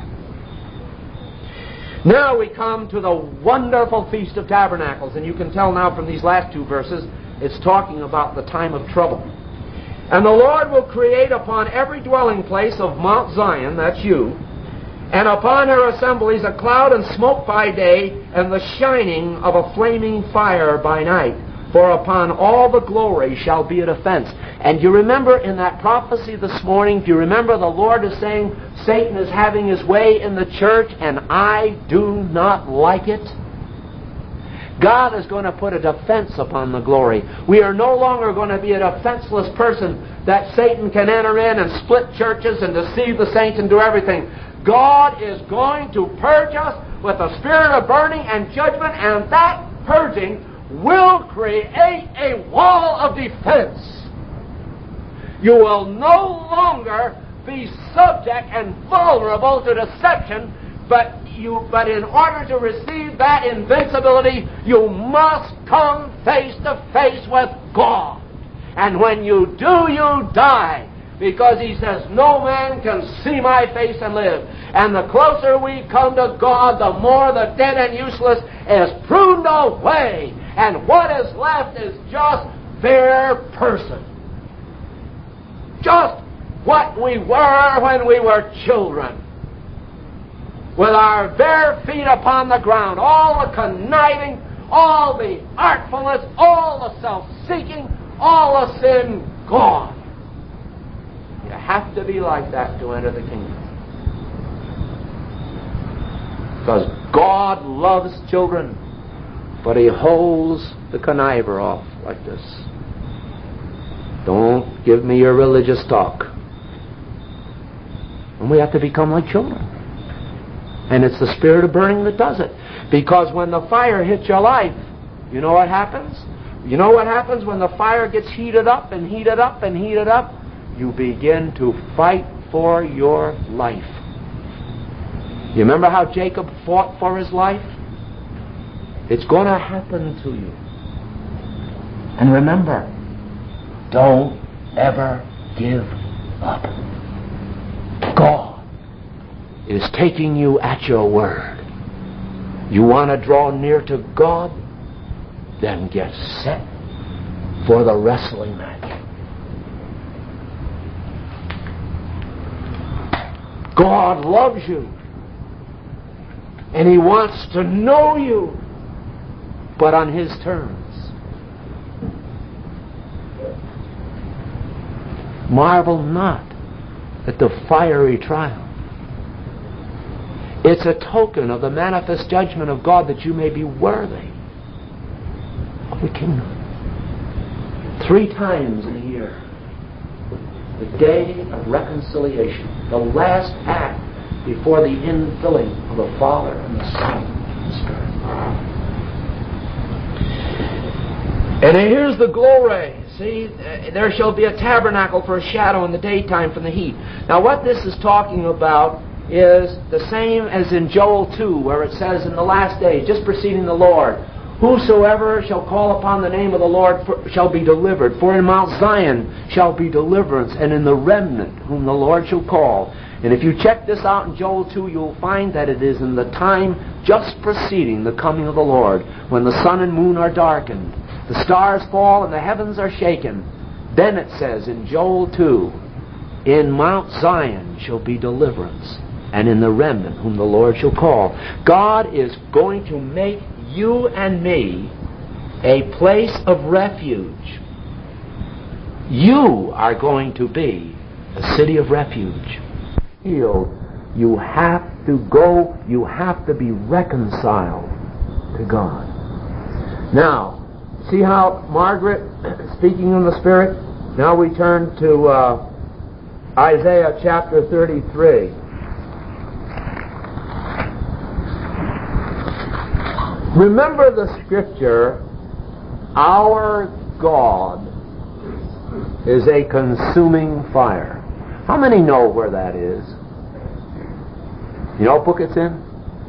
Now we come to the wonderful Feast of Tabernacles, and you can tell now from these last two verses, it's talking about the time of trouble. And the Lord will create upon every dwelling place of Mount Zion, that's you, and upon her assemblies a cloud and smoke by day, and the shining of a flaming fire by night. For upon all the glory shall be a defense. And you remember in that prophecy this morning, do you remember the Lord is saying, Satan is having his way in the church, and I do not like it? God is going to put a defense upon the glory. We are no longer going to be a defenseless person that Satan can enter in and split churches and deceive the saints and do everything. God is going to purge us with a spirit of burning and judgment, and that purging will create a wall of defense. You will no longer be subject and vulnerable to deception, but you but in order to receive that invincibility, you must come face to face with God. And when you do, you die. Because he says, no man can see my face and live. And the closer we come to God, the more the dead and useless is pruned away. And what is left is just their person. Just what we were when we were children. With our bare feet upon the ground, all the conniving, all the artfulness, all the self-seeking, all the sin gone. You have to be like that to enter the kingdom. Because God loves children, but he holds the conniver off like this. Don't give me your religious talk. And we have to become like children. And it's the spirit of burning that does it. Because when the fire hits your life, you know what happens? You know what happens when the fire gets heated up and heated up and heated up? You begin to fight for your life. You remember how Jacob fought for his life? It's going to happen to you. And remember, don't ever give up. God is taking you at your word. You want to draw near to God? Then get set for the wrestling match. God loves you. And he wants to know you, but on his terms. Marvel not at the fiery trial. It's a token of the manifest judgment of God that you may be worthy of the kingdom. Three times in a year, the day of reconciliation, the last act before the infilling of the Father and the Son and the Spirit. And here's the glory. See, there shall be a tabernacle for a shadow in the daytime from the heat. Now what this is talking about is the same as in Joel two, where it says in the last days, just preceding the Lord, whosoever shall call upon the name of the Lord for, shall be delivered. For in Mount Zion shall be deliverance, and in the remnant whom the Lord shall call. And if you check this out in Joel two, you'll find that it is in the time just preceding the coming of the Lord, when the sun and moon are darkened, the stars fall, and the heavens are shaken. Then it says in Joel two, in Mount Zion shall be deliverance, and in the remnant whom the Lord shall call. God is going to make you and me a place of refuge. You are going to be a city of refuge. You have to go, you have to be reconciled to God. Now, see how Margaret, speaking in the Spirit, now we turn to uh, Isaiah chapter thirty-three. Remember the scripture, our God is a consuming fire. How many know where that is? You know what book it's in?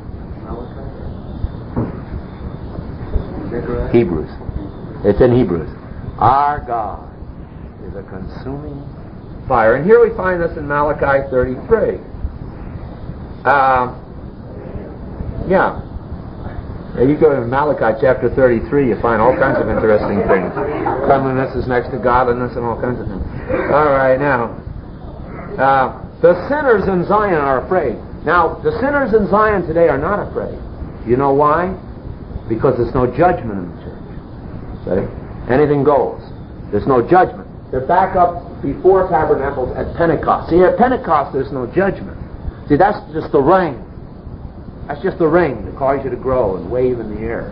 Hebrews. It's in Hebrews. Our God is a consuming fire. And here we find this in Malachi thirty-three. Uh, yeah. You go to Malachi chapter thirty-three, you find all kinds of interesting things. Cleanliness is next to godliness and all kinds of things. All right, now. Uh, the sinners in Zion are afraid. Now, the sinners in Zion today are not afraid. You know why? Because there's no judgment in the church. See? Anything goes. There's no judgment. They're back up before tabernacles at Pentecost. See, at Pentecost there's no judgment. See, that's just the rain. That's just the rain that causes you to grow and wave in the air.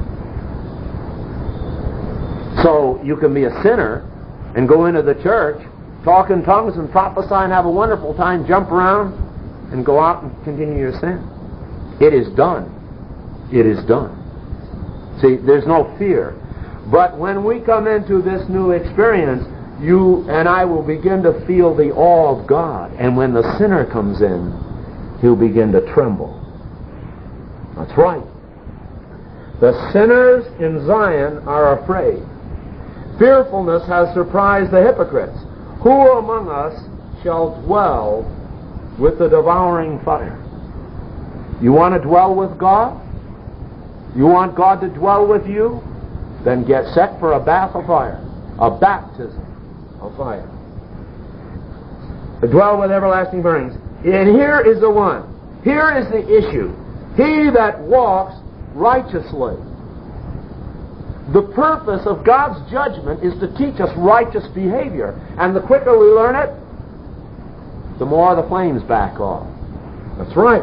So you can be a sinner and go into the church, talk in tongues and prophesy and have a wonderful time, jump around, and go out and continue your sin. It is done. It is done. See, there's no fear. But when we come into this new experience, you and I will begin to feel the awe of God. And when the sinner comes in, he'll begin to tremble. That's right. The sinners in Zion are afraid. Fearfulness has surprised the hypocrites. Who among us shall dwell with the devouring fire? You want to dwell with God? You want God to dwell with you? Then get set for a bath of fire. A baptism of fire. To dwell with everlasting burnings. And here is the one. Here is the issue. He that walks righteously. The purpose of God's judgment is to teach us righteous behavior. And the quicker we learn it, the more the flames back off. That's right.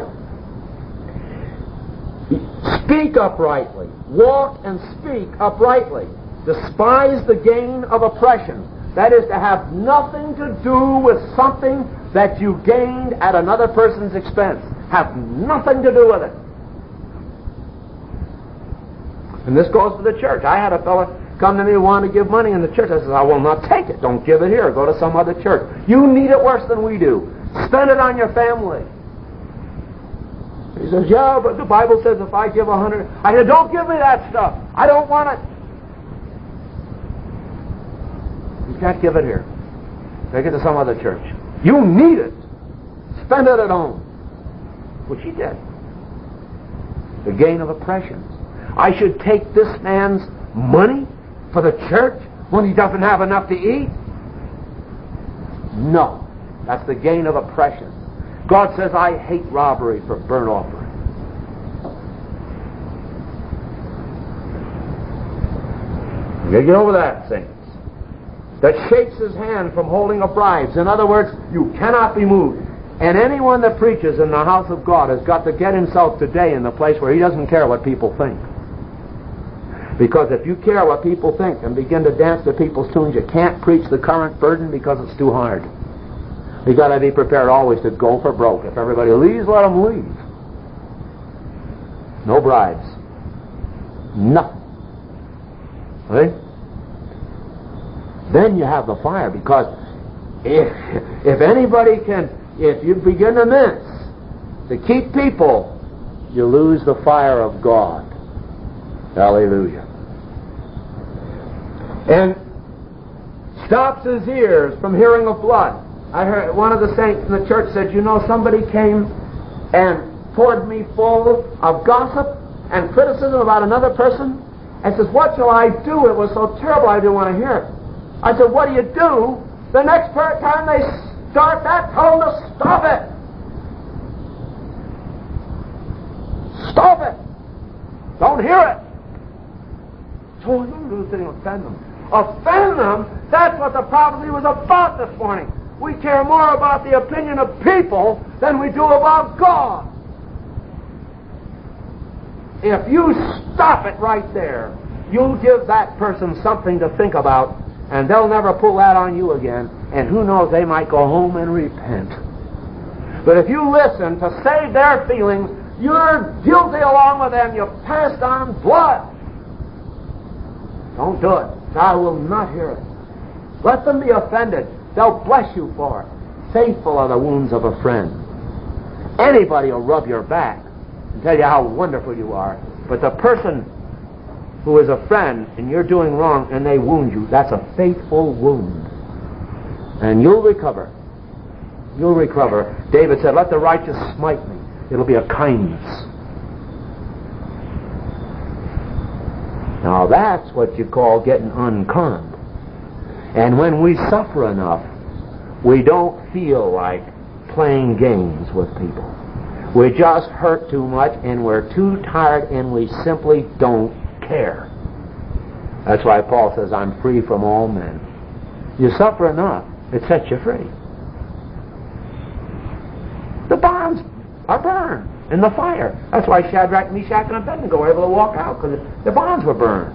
Speak uprightly. Walk and speak uprightly. Despise the gain of oppression. That is to have nothing to do with something that you gained at another person's expense. Have nothing to do with it. And this goes to the church. I had a fellow come to me who wanted to give money in the church. I said, I will not take it. Don't give it here. Go to some other church. You need it worse than we do. Spend it on your family. He says, yeah, but the Bible says if I give a hundred... I said, don't give me that stuff. I don't want it. You can't give it here. Take it to some other church. You need it. Spend it at home. Which he did. The gain of oppression. I should take this man's money for the church when he doesn't have enough to eat? No. That's the gain of oppression. God says, I hate robbery for burnt offering. You gotta get over that, saints. That shakes his hand from holding of bribes. In other words, you cannot be moved. And anyone that preaches in the house of God has got to get himself today in the place where he doesn't care what people think. Because if you care what people think and begin to dance to people's tunes, you can't preach the current burden because it's too hard. You've got to be prepared always to go for broke. If everybody leaves, let them leave. No bribes. Nothing. Right? Then you have the fire, because if, if anybody can, if you begin to mince to keep people, you lose the fire of God. Hallelujah. And stops his ears from hearing of blood. I heard one of the saints in the church said, you know, somebody came and poured me full of gossip and criticism about another person, and says, what shall I do? It was so terrible I didn't want to hear it. I said, what do you do? The next time they start that, tell them to stop it. Stop it. Don't hear it. So you do thing offend them. Offend them? That's what the prophecy was about this morning. We care more about the opinion of people than we do about God. If you stop it right there, you'll give that person something to think about, and they'll never pull that on you again, and who knows, they might go home and repent. But if you listen to save their feelings you're guilty along with them. You've passed on blood. Don't do it. God will not hear it. Let them be offended. They'll bless you for it. Faithful are the wounds of a friend. Anybody will rub your back and tell you how wonderful you are. But the person who is a friend and you're doing wrong and they wound you, that's a faithful wound. And you'll recover. You'll recover. David said, let the righteous smite me. It'll be a kindness. Now that's what you call getting unconned. And when we suffer enough, we don't feel like playing games with people. We just hurt too much and we're too tired and we simply don't care. That's why Paul says, I'm free from all men. You suffer enough, it sets you free. The bonds are burned in the fire. That's why Shadrach, Meshach, and Abednego were able to walk out, because the bonds were burned.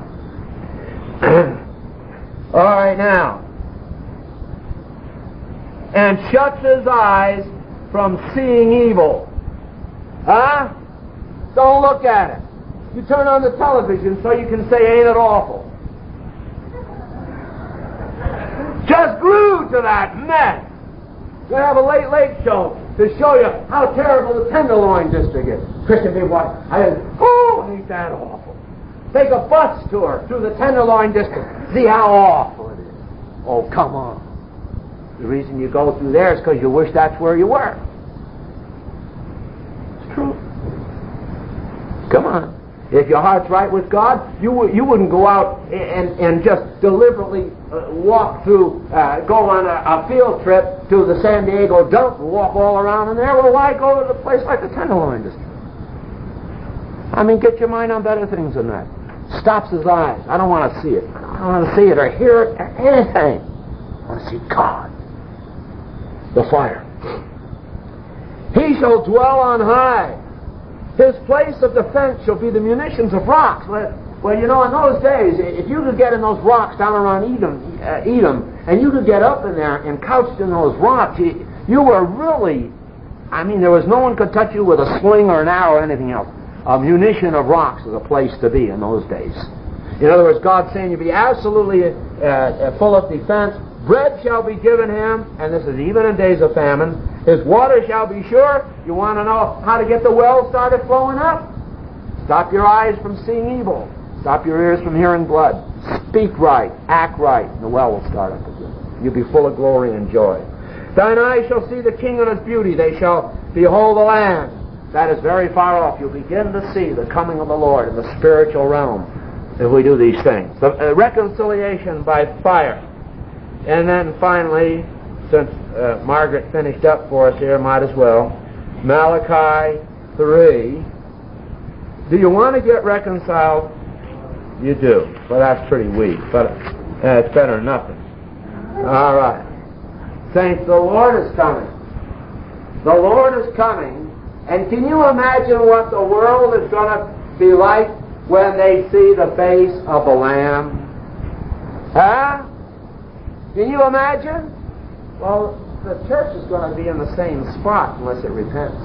All right, now. And shuts his eyes from seeing evil. Huh? Don't look at it. You turn on the television so you can say, ain't it awful? Just glued to that mess. You have a late, late show to show you how terrible the Tenderloin district is. Christian people watch. I said, oh, ain't that awful? Take a bus tour through the Tenderloin district. See how awful it is. Oh, come on. The reason you go through there is because you wish that's where you were. It's true. Come on. If your heart's right with God, you w- you wouldn't go out and, and just deliberately uh, walk through, uh, go on a, a field trip to the San Diego dump and walk all around in there. Well, why go to a place like the Tenderloin district? I mean, get your mind on better things than that. Stops his eyes. I don't want to see it. I don't want to see it or hear it or anything. I want to see God. The fire. He shall dwell on high. His place of defense shall be the munitions of rocks. Well, you know, in those days, if you could get in those rocks down around Edom, uh, Edom, and you could get up in there and couched in those rocks, you, you were really, I mean, there was no one could touch you with a sling or an arrow or anything else. A munition of rocks is a place to be in those days. In other words, God's saying you be absolutely uh, full of defense. Bread shall be given him, and this is even in days of famine. His water shall be sure. You want to know how to get the well started flowing up? Stop your eyes from seeing evil. Stop your ears from hearing blood. Speak right. Act right. And the well will start up again. You'll be full of glory and joy. Thine eyes shall see the king in his beauty. They shall behold the land. That is very far off. You'll begin to see the coming of the Lord in the spiritual realm if we do these things. The uh, reconciliation by fire. And then finally, since uh, Margaret finished up for us here, might as well, Malachi three. Do you want to get reconciled? You do. Well, that's pretty weak, but uh, it's better than nothing. All right. Saints, the Lord is coming. The Lord is coming. And can you imagine what the world is going to be like when they see the face of the Lamb? Huh? Can you imagine? Well, the church is going to be in the same spot unless it repents.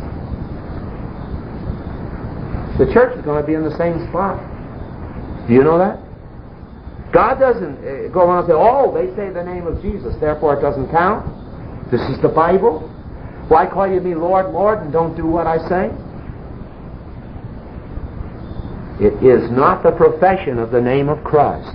The church is going to be in the same spot. Do you know that? God doesn't uh, go around and say, oh, they say the name of Jesus, therefore it doesn't count. This is the Bible. Why call you me Lord, Lord, and don't do what I say? It is not the profession of the name of Christ.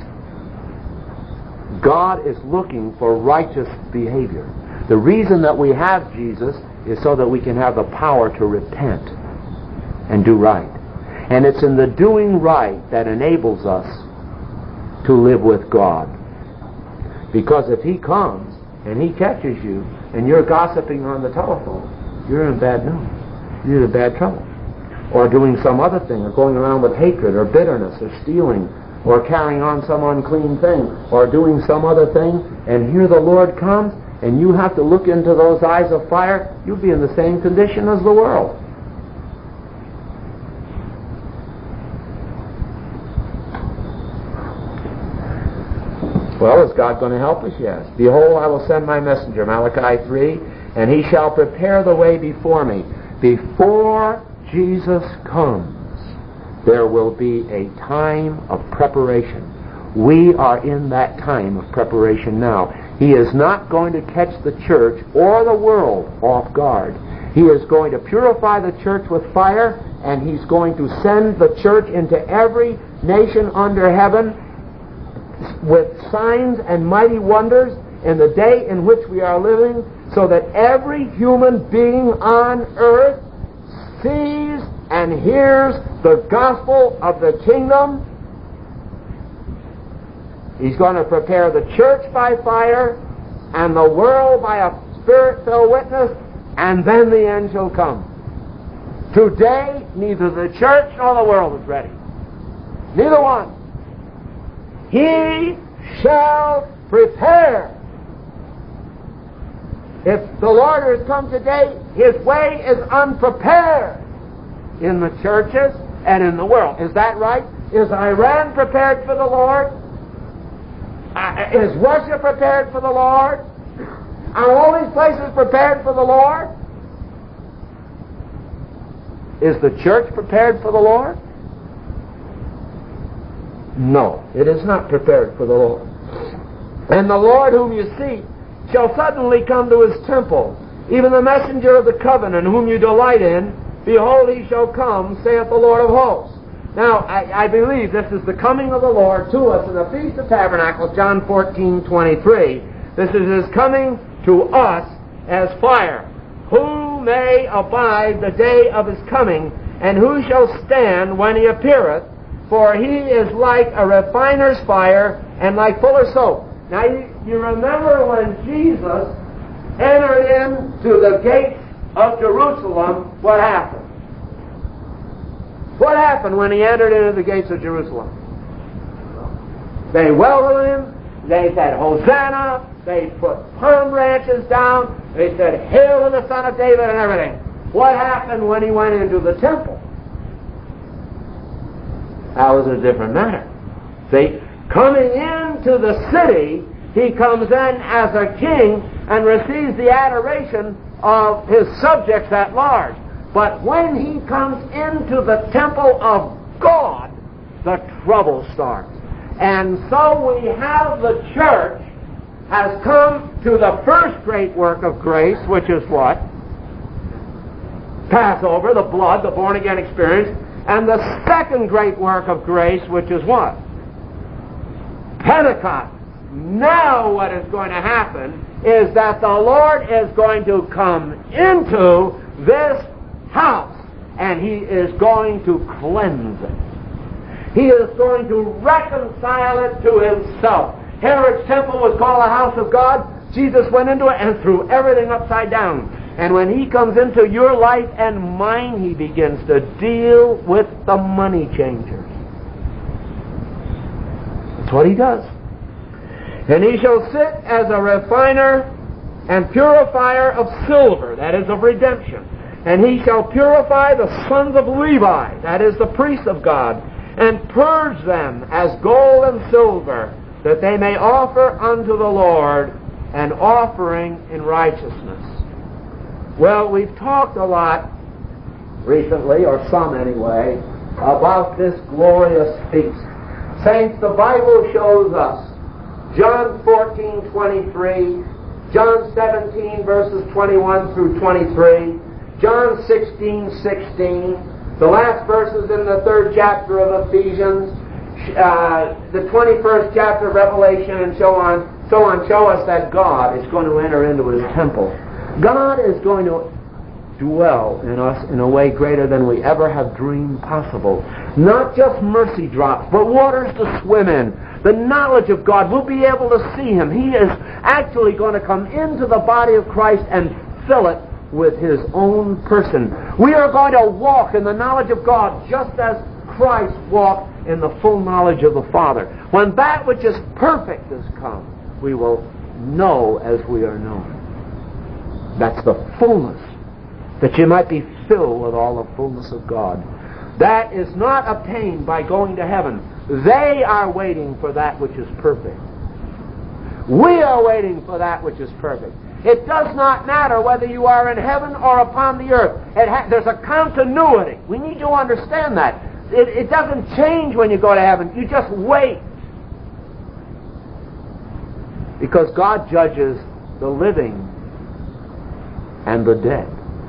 God is looking for righteous behavior. The reason that we have Jesus is so that we can have the power to repent and do right. And it's in the doing right that enables us to live with God. Because if He comes and He catches you and you're gossiping on the telephone, you're in bad news. You're in bad trouble. Or doing some other thing, or going around with hatred or bitterness or stealing, or carrying on some unclean thing, or doing some other thing, and here the Lord comes, and you have to look into those eyes of fire, you'll be in the same condition as the world. Well, is God going to help us? Yes. Behold, I will send my messenger, Malachi three, and he shall prepare the way before me. Before Jesus comes, there will be a time of preparation. We are in that time of preparation now. He is not going to catch the church or the world off guard. He is going to purify the church with fire, and He's going to send the church into every nation under heaven with signs and mighty wonders in the day in which we are living, so that every human being on earth sees and hears the gospel of the kingdom. He's going to prepare the church by fire and the world by a Spirit-filled witness, and then the end shall come. Today, neither the church nor the world is ready. Neither one. He shall prepare. If the Lord has come today, His way is unprepared in the churches and in the world. Is that right? Is Iran prepared for the Lord? Uh, is Russia prepared for the Lord? Are all these places prepared for the Lord? Is the church prepared for the Lord? No, it is not prepared for the Lord. And the Lord whom you see shall suddenly come to His temple, even the messenger of the covenant whom you delight in. Behold, He shall come, saith the Lord of hosts. Now, I, I believe this is the coming of the Lord to us in the Feast of Tabernacles, John fourteen twenty-three. This is His coming to us as fire. Who may abide the day of His coming, and who shall stand when He appeareth? For He is like a refiner's fire, and like fuller's soap. Now, you, you remember when Jesus entered into the gates of Jerusalem, what happened? What happened when He entered into the gates of Jerusalem? They welcomed Him. They said, Hosanna. They put palm branches down. They said, Hail to the Son of David, and everything. What happened when He went into the temple? That was a different matter. See, coming into the city, He comes in as a king and receives the adoration of His subjects at large. But when He comes into the temple of God, the trouble starts. And so we have the church has come to the first great work of grace, which is what? Passover, the blood, the born-again experience. And the second great work of grace, which is what? Pentecost. Now what is going to happen is that the Lord is going to come into this house, and He is going to cleanse it. He is going to reconcile it to Himself. Herod's temple was called the house of God. Jesus went into it and threw everything upside down. And when He comes into your life and mine, He begins to deal with the money changers. That's what He does. And He shall sit as a refiner and purifier of silver, that is, of redemption. And He shall purify the sons of Levi, that is, the priests of God, and purge them as gold and silver, that they may offer unto the Lord an offering in righteousness. Well, we've talked a lot recently, or some anyway, about this glorious feast. Saints, the Bible shows us John fourteen twenty-three, John seventeen verses twenty-one through twenty-three, John sixteen sixteen, the last verses in the third chapter of Ephesians, uh, the twenty-first chapter of Revelation, and so on, so on, show us that God is going to enter into His temple. God is going to dwell in us in a way greater than we ever have dreamed possible. Not just mercy drops, but waters to swim in. The knowledge of God, we'll be able to see Him. He is actually going to come into the body of Christ and fill it with His own person. We are going to walk in the knowledge of God just as Christ walked in the full knowledge of the Father. When that which is perfect has come, we will know as we are known. That's the fullness, that you might be filled with all the fullness of God. That is not obtained by going to heaven. They are waiting for that which is perfect. We are waiting for that which is perfect. It does not matter whether you are in heaven or upon the earth. It ha- there's a continuity. We need to understand that. It, it doesn't change when you go to heaven. You just wait. Because God judges the living and the dead.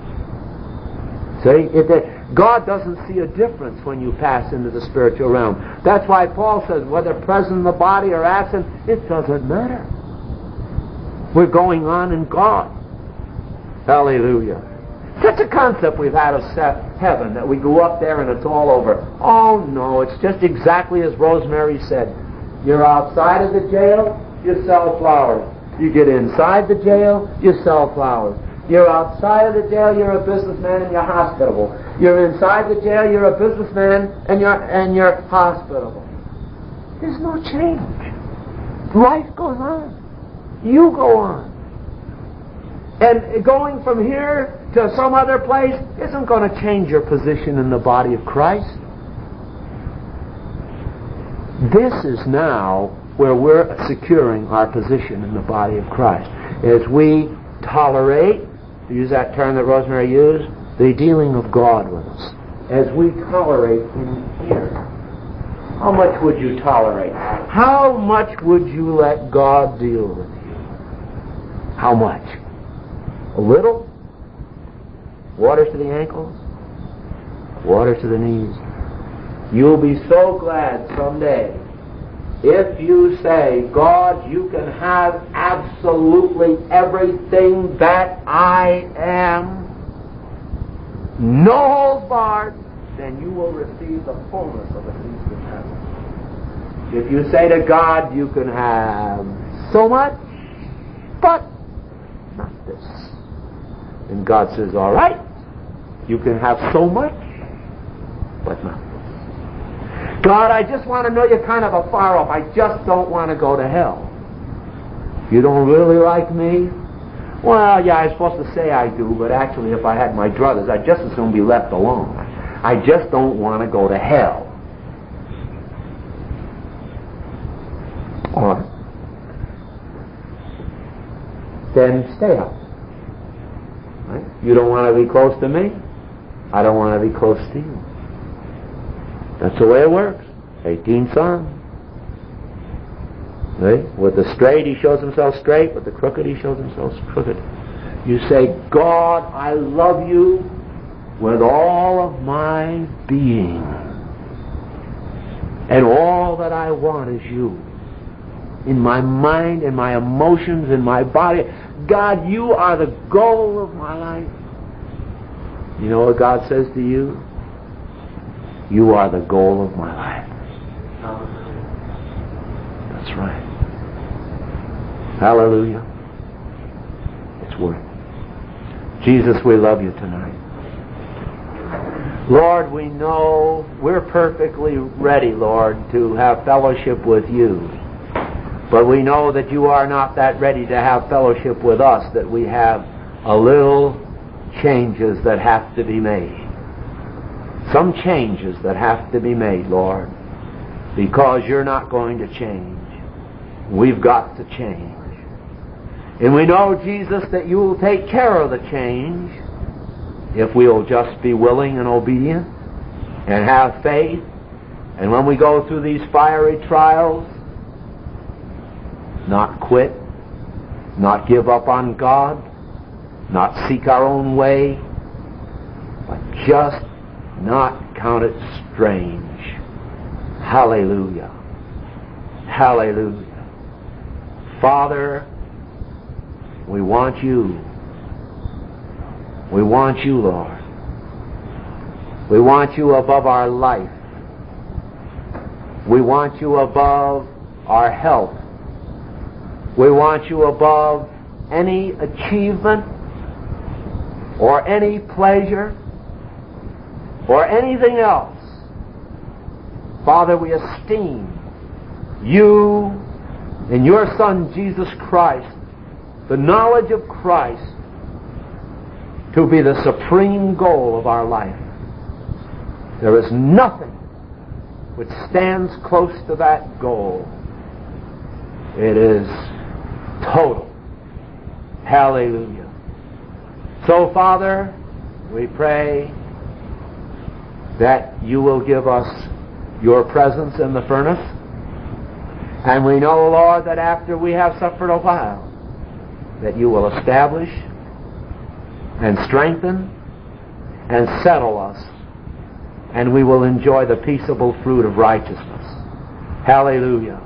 See? It, it, God doesn't see a difference when you pass into the spiritual realm. That's why Paul says, whether present in the body or absent, it doesn't matter. We're going on in God. Hallelujah. Such a concept we've had of heaven, that we go up there and it's all over. Oh no, it's just exactly as Rosemary said. You're outside of the jail, you sell flowers. You get inside the jail, you sell flowers. You're outside of the jail, you're a businessman and you're hospitable. You're inside the jail, you're a businessman and you're and you're hospitable. There's no change. Life goes on. You go on. And going from here to some other place isn't going to change your position in the body of Christ. This is now where we're securing our position in the body of Christ. As we tolerate, to use that term that Rosemary used, the dealing of God with us. As we tolerate in here. How much would you tolerate? How much would you let God deal with you? How much? A little? Water to the ankles? Water to the knees? You'll be so glad someday if you say, God, you can have absolutely everything that I am, no holds barred, then you will receive the fullness of the feast of heaven. If you say to God, you can have so much, but not this. And God says, all right, you can have so much, but not this. God, I just want to know you're kind of a far off. I just don't want to go to hell. You don't really like me? Well, yeah, I'm supposed to say I do, but actually if I had my druthers, I'd just as soon be left alone. I just don't want to go to hell. All right. Then stay out. Right? You don't want to be close to me? I don't want to be close to you. That's the way it works. eighteen sons. Right? With the straight, he shows himself straight. With the crooked, he shows himself crooked. You say, God, I love you with all of my being. And all that I want is you. In my mind, in my emotions, in my body. God, you are the goal of my life. You know what God says to you? You are the goal of my life. That's right. Hallelujah. It's worth it. Jesus, we love you tonight. Lord, we know we're perfectly ready, Lord, to have fellowship with you. But we know that you are not that ready to have fellowship with us, that we have a little changes that have to be made. Some changes that have to be made, Lord, because you're not going to change. We've got to change. And we know, Jesus, that you will take care of the change if we'll just be willing and obedient and have faith. And when we go through these fiery trials, not quit, not give up on God, not seek our own way, but just not count it strange. Hallelujah. Hallelujah. Father, we want you. We want you, Lord. We want you above our life. We want you above our health. We want you above any achievement or any pleasure or anything else. Father, we esteem you and your Son, Jesus Christ, the knowledge of Christ, to be the supreme goal of our life. There is nothing which stands close to that goal. It is total Hallelujah. So, Father, we pray that you will give us your presence in the furnace. And we know, Lord, that after we have suffered a while, that you will establish and strengthen and settle us, and we will enjoy the peaceable fruit of righteousness. Hallelujah.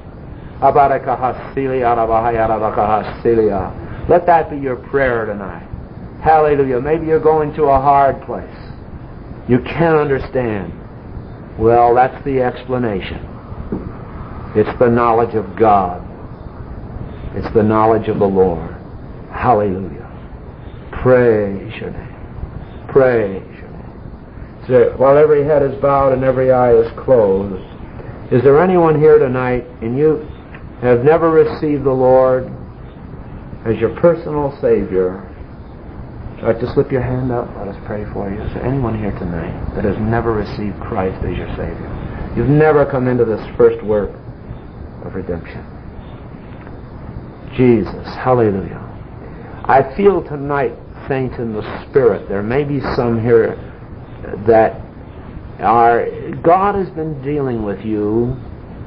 Let that be your prayer tonight. Hallelujah. Maybe you're going to a hard place. You can't understand. Well, that's the explanation. It's the knowledge of God. It's the knowledge of the Lord. Hallelujah. Praise your name. Praise your name. So, while every head is bowed and every eye is closed, is there anyone here tonight and you have never received the Lord as your personal Savior? Would you like to slip your hand up? Let us pray for you. Is there anyone here tonight that has never received Christ as your Savior? You've never come into this first work of redemption. Jesus, hallelujah. I feel tonight, saints, in the Spirit, there may be some here that are, God has been dealing with you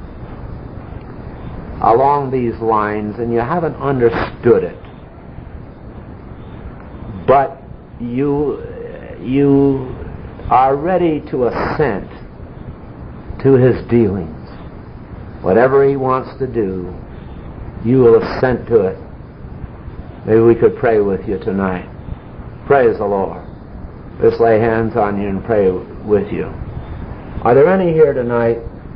along these lines and you haven't understood it. But you, you are ready to assent to His dealings. Whatever He wants to do, you will assent to it. Maybe we could pray with you tonight. Praise the Lord. Just lay hands on you and pray with you. Are there any here tonight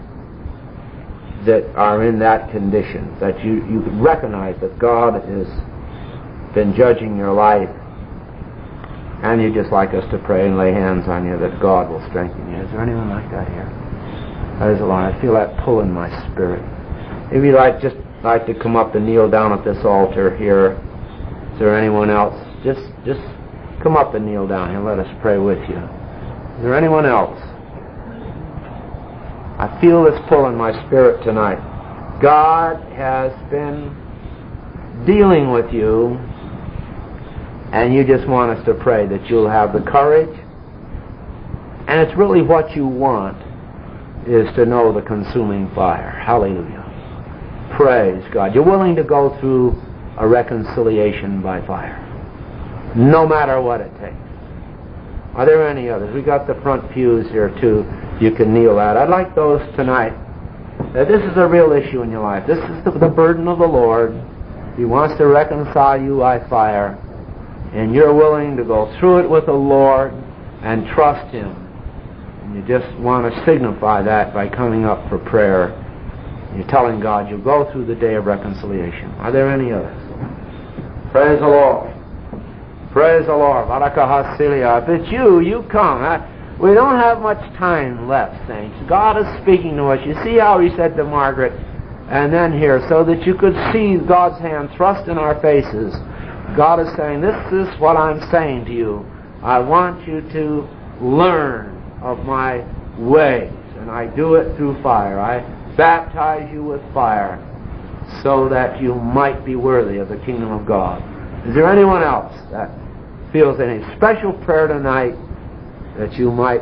that are in that condition, that you, you recognize that God has been judging your life, and you'd just like us to pray and lay hands on you that God will strengthen you? Is there anyone like that here? Praise the Lord. I feel that pull in my spirit. If you'd like, just like to come up and kneel down at this altar here. Is there anyone else? Just, just come up and kneel down here. Let us pray with you. Is there anyone else? I feel this pull in my spirit tonight. God has been dealing with you, and you just want us to pray that you'll have the courage, and it's really what you want, is to know the consuming fire. Hallelujah. Praise God. You're willing to go through a reconciliation by fire, no matter what it takes. Are there any others? We got the front pews here too. You can kneel at. I'd like those tonight. Uh, this is a real issue in your life. This is the, the burden of the Lord. He wants to reconcile you by fire, and you're willing to go through it with the Lord and trust Him. And you just want to signify that by coming up for prayer. You're telling God you'll go through the day of reconciliation. Are there any others? Praise the Lord. Praise the Lord. If it's you, you come. We don't have much time left, saints. God is speaking to us. You see how He said to Margaret, and then here, so that you could see God's hand thrust in our faces. God is saying, this is what I'm saying to you. I want you to learn of my ways, and I do it through fire. I baptize you with fire so that you might be worthy of the kingdom of God. Is there anyone else that feels any special prayer tonight that you might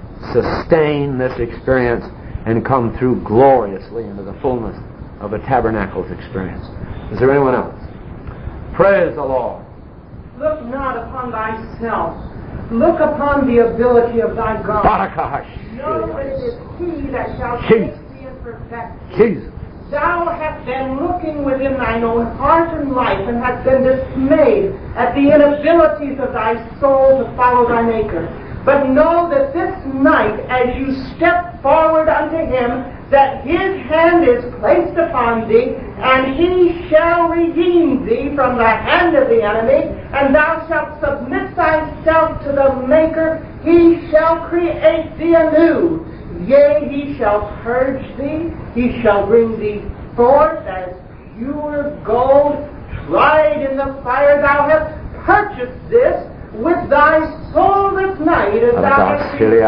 sustain this experience and come through gloriously into the fullness of a tabernacle's experience? Is there anyone else? Praise the Lord. Look not upon thyself. Look upon the ability of thy God. Know that it is He that shall take thee in perfection. Jesus. Thou hast been looking within thine own heart and life, and hast been dismayed at the inabilities of thy soul to follow thy Maker. But know that this night, as you step forward unto Him, that His hand is placed upon thee, and He shall redeem thee from the hand of the enemy, and thou shalt submit thyself to the Maker. He shall create thee anew. Yea, He shall purge thee. He shall bring thee forth as pure gold, tried in the fire. Thou hast purchased this with thy soul this night as thou hast been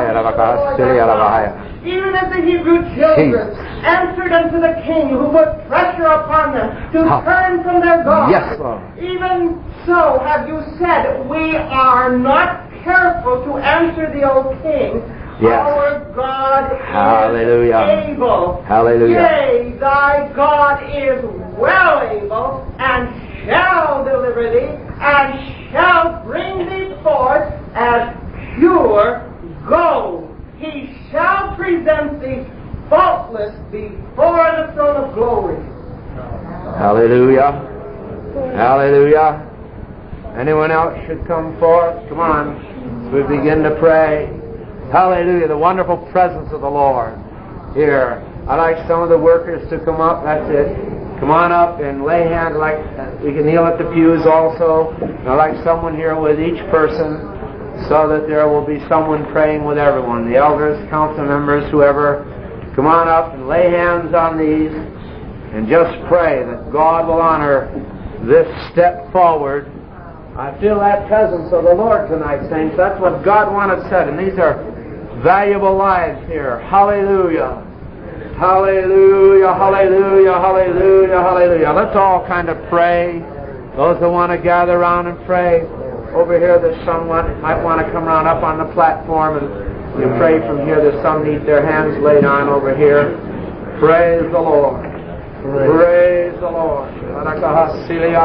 even as the Hebrew children answered unto the king who put pressure upon them to turn from their God. Yes, Lord. Even so have you said, we are not careful to answer the old king. Yes. Our God Hallelujah. is able. Hallelujah. Yea, thy God is well able, and shall deliver thee, and shall bring thee forth as pure gold. He shall present thee faultless before the throne of glory. Hallelujah. Hallelujah. Anyone else should come forth? Come on. We begin to pray. Hallelujah. The wonderful presence of the Lord here. I'd like some of the workers to come up. That's it. Come on up and lay hands. Like uh, we can kneel at the pews also. And I'd like someone here with each person, so that there will be someone praying with everyone. The elders, council members, whoever. Come on up and lay hands on these and just pray that God will honor this step forward. I feel that presence of the Lord tonight, saints. That's what God wanted said. And these are valuable lives here. Hallelujah. Hallelujah, hallelujah, hallelujah, hallelujah. Let's all kind of pray. Those that want to gather around and pray. Over here there's someone might want to come around up on the platform and you pray from here. There's some need their hands laid on over here. Praise the Lord. Praise the Lord. Hallelujah,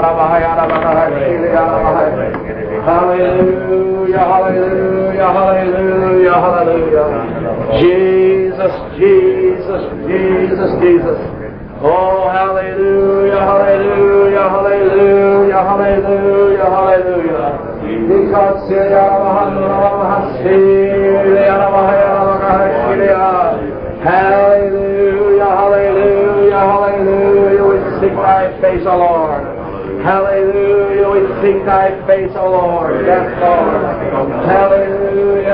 hallelujah, hallelujah, hallelujah. Jesus, Jesus, Jesus, Jesus. Oh, hallelujah, hallelujah, hallelujah, hallelujah, hallelujah. Hallelujah, hallelujah, hallelujah. We seek thy face, O Lord. Hallelujah, we seek thy face, O Lord. Yes, Lord. Hallelujah.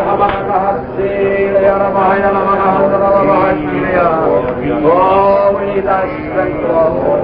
Oh, we need thy strength, Lord.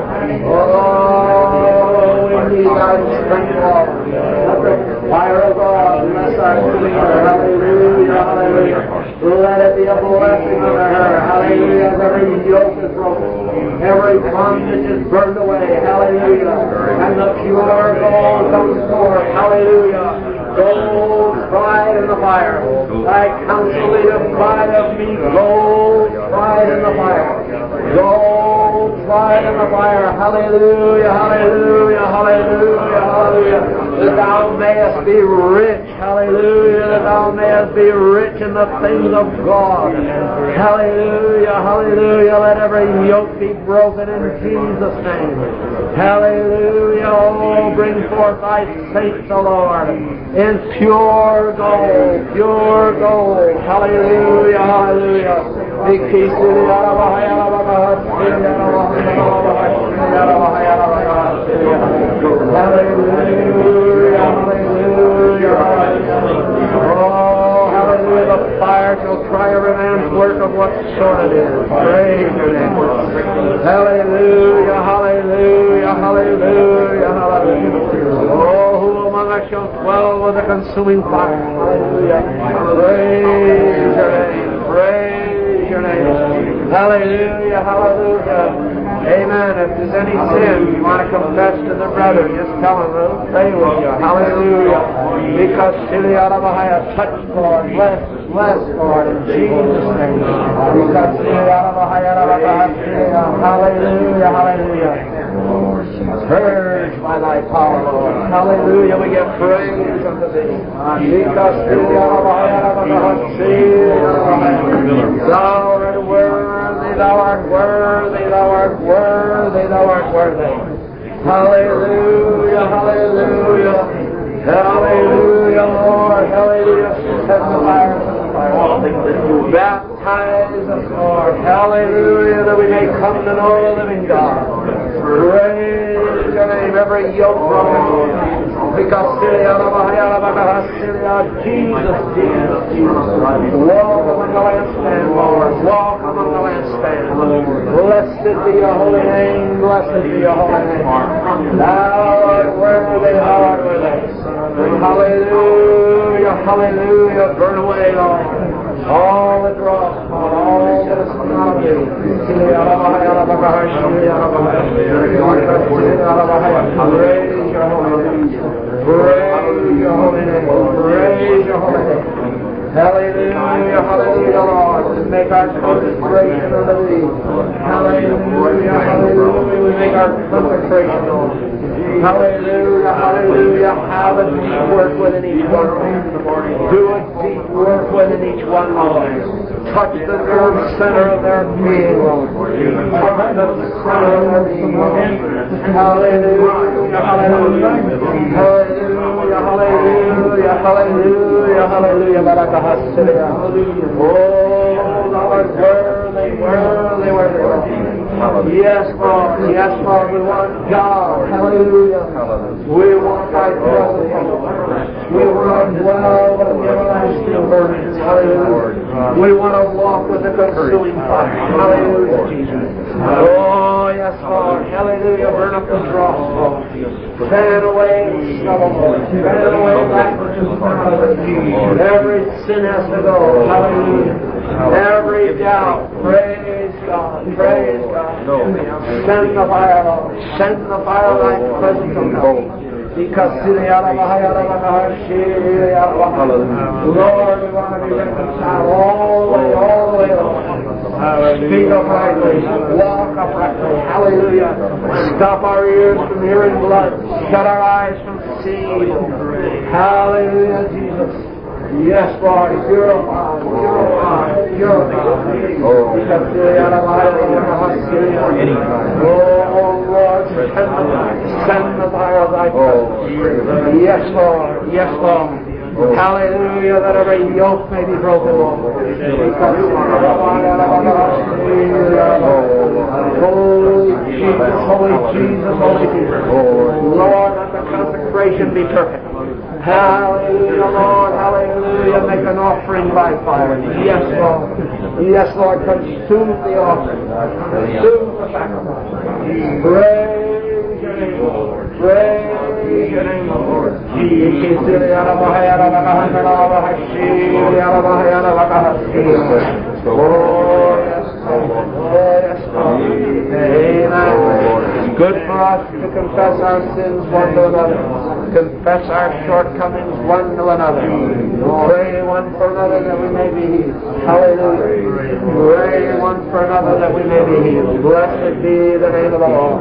Oh, we need thy strength, Lord. Let the fire of God bless our sister. Hallelujah, hallelujah. Let it be a blessing unto her. Hallelujah. Every yoke is broken. Every bondage is burned away. Hallelujah. And the pure gold comes forth. Hallelujah. Gold tried in the fire. Thy counsel thee to buy of me gold tried in the fire. Gold tried in the fire. Hallelujah, hallelujah, hallelujah, hallelujah. That thou mayest be rich. Hallelujah. That thou mayest be rich in the things of God. Hallelujah, hallelujah. Let every yoke be broken in Jesus' name. Hallelujah. Oh, bring forth thy saints, O Lord, in pure gold, pure gold. Hallelujah, hallelujah. Hallelujah, hallelujah. Oh, hallelujah. The fire shall try every man's work of what sort it is. Praise your name. Hallelujah, hallelujah, hallelujah, hallelujah. Oh, who among us shall dwell with the consuming fire? Hallelujah. Praise your name. Praise your name. Hallelujah, hallelujah. Amen. If there's any sin you want to confess to the brother, just tell him. We'll pray with you. Hallelujah. Because Silly Arabahaya, touch, Lord. Bless, bless, Lord, in Jesus' name. Because Silly Arabahaya, hallelujah, hallelujah. Purge by thy power, Lord. Hallelujah. We give praise unto thee. Because Silly Arabahaya, thou art worthy, thou art worthy, thou art worthy, thou art worthy. Hallelujah, hallelujah, hallelujah, Lord, hallelujah. Set the fire, set the fire. Baptize us, Lord, hallelujah, that we may come to know the living God. Praise your name, every yoke broken. Because Jesus, Jesus, Jesus. Walk among the lampstand, Lord. Walk among the lampstand. Blessed be your holy name. Blessed be your holy name. Thou art worthy, thou art worthy. Hallelujah, hallelujah. Burn away, Lord. All the dross, all that is not of thee. Praise your holy name. Praise your holy name. Praise your holy name. Hallelujah, hallelujah, Lord. We make our consecration unto thee. Hallelujah, hallelujah. We make our consecration, Lord. Hallelujah, hallelujah. Have a deep work within each one. Do a deep work within each one, Lord. Touch the nerve center of their being, Lord. Touch the center of their being, Lord. Hallelujah, hallelujah. Hallelujah, hallelujah, hallelujah, hallelujah. Barakahasiya. Oh, Lord, worthy, worthy, worthy, Lord. Yes, Lord, yes, Lord, we want God. Hallelujah. We want thy presence, Lord. We want to dwell with the everlasting burdens. Hallelujah. We want to walk with the consuming fire. Hallelujah, Jesus. Oh, yes, Lord. Hallelujah. Burn up the dross, Lord. Fan away stubble, Lord. Fan away that which is not of it. Every sin has to go. Hallelujah. Every doubt. Praise God. Praise God. Send the fire, Lord. Send the fire of thy presence, O God. Because Lord, we want to be reconciled all the way, all the way, Lord. Speak uprightly, walk uprightly. Hallelujah. Stop our ears from hearing blood. Shut our eyes from seeing evil. Hallelujah, Jesus. Yes, Lord, purify, purify, purify. Oh, Lord, send the fire, send the fire of thy presence. Yes, Lord, yes, Lord. Hallelujah, that every yoke may be broken, Lord. Holy Jesus, holy Jesus, holy Jesus. Lord, let the consecration be perfect. Hallelujah, Lord, hallelujah. Make an offering by fire. Yes, Lord. Yes, Lord, consume the offering. Consume the sacrifice. Praise your name, Lord. Praise your name, Lord. Oh, yes, Lord. Oh, yes, Lord. Amen. It's good for us to confess our sins one to another. Confess our shortcomings one to another. Pray one for another that we may be healed. Hallelujah. Pray one for another that we may be healed. Blessed be the name of the Lord.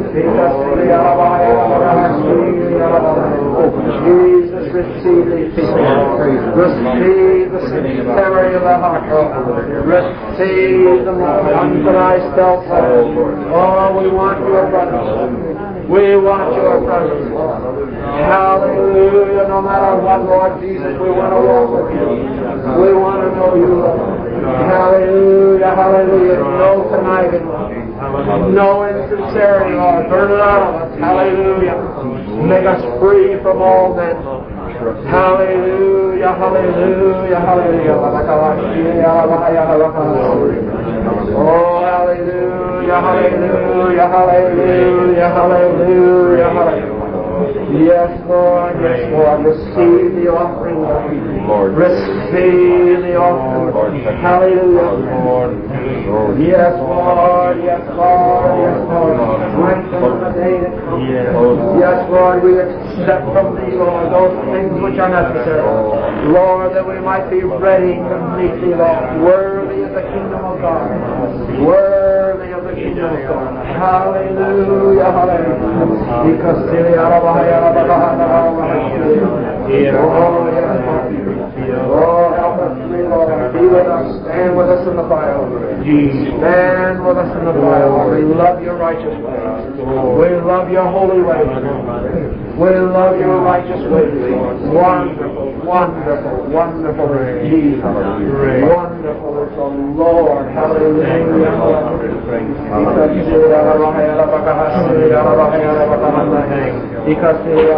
Jesus, receive these people. Receive the sincerity of the heart. Receive them, Lord, unto thyself. Oh, we want your presence. We want your presence, Lord. Hallelujah. No matter what, Lord Jesus, we want to walk with you. We want to know you, Lord. Hallelujah, hallelujah. No conniving, no insincerity, Lord. Burn it out of us. Hallelujah. Make us free from all men, Lord. Hallelujah, hallelujah, hallelujah. Oh, hallelujah, hallelujah, hallelujah, hallelujah, hallelujah. Yes, Lord, yes, Lord. Receive the offering, Lord. Receive the offering, Lord. Hallelujah. Yes, Lord, yes, Lord, yes, Lord. Strengthen the day to come. Yes, Lord, we accept from thee, Lord, those things which are necessary. Lord, that we might be ready to meet thee, Lord. Worthy is the kingdom of God. Worthy of the kingdom of God. Hallelujah, hallelujah. Because the Oh, help us, Lord. Be with us. Stand with us in the fire. Stand with us in the fire. We love your righteous ways. We love your holy ways. We love your righteous ways. Wonderful, wonderful, wonderful Jesus. Wonderful is the Lord. Hallelujah. Because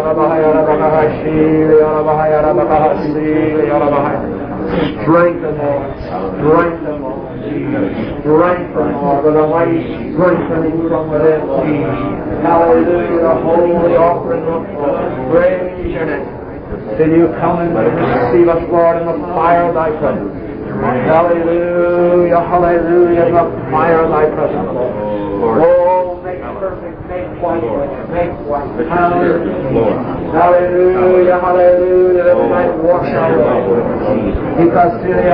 strengthen, Lord, strengthen, Lord, strengthen, Lord, with a mighty strengthening from within, Lord. Hallelujah, the holy offering of God. Praise your name. Till you come and receive us, Lord, in the fire of thy presence. Hallelujah, hallelujah, in the fire of thy presence, Lord. Oh, make perfect, make white, make white. Hallelujah, hallelujah, hallelujah, that we might wash our way. Because oh yes,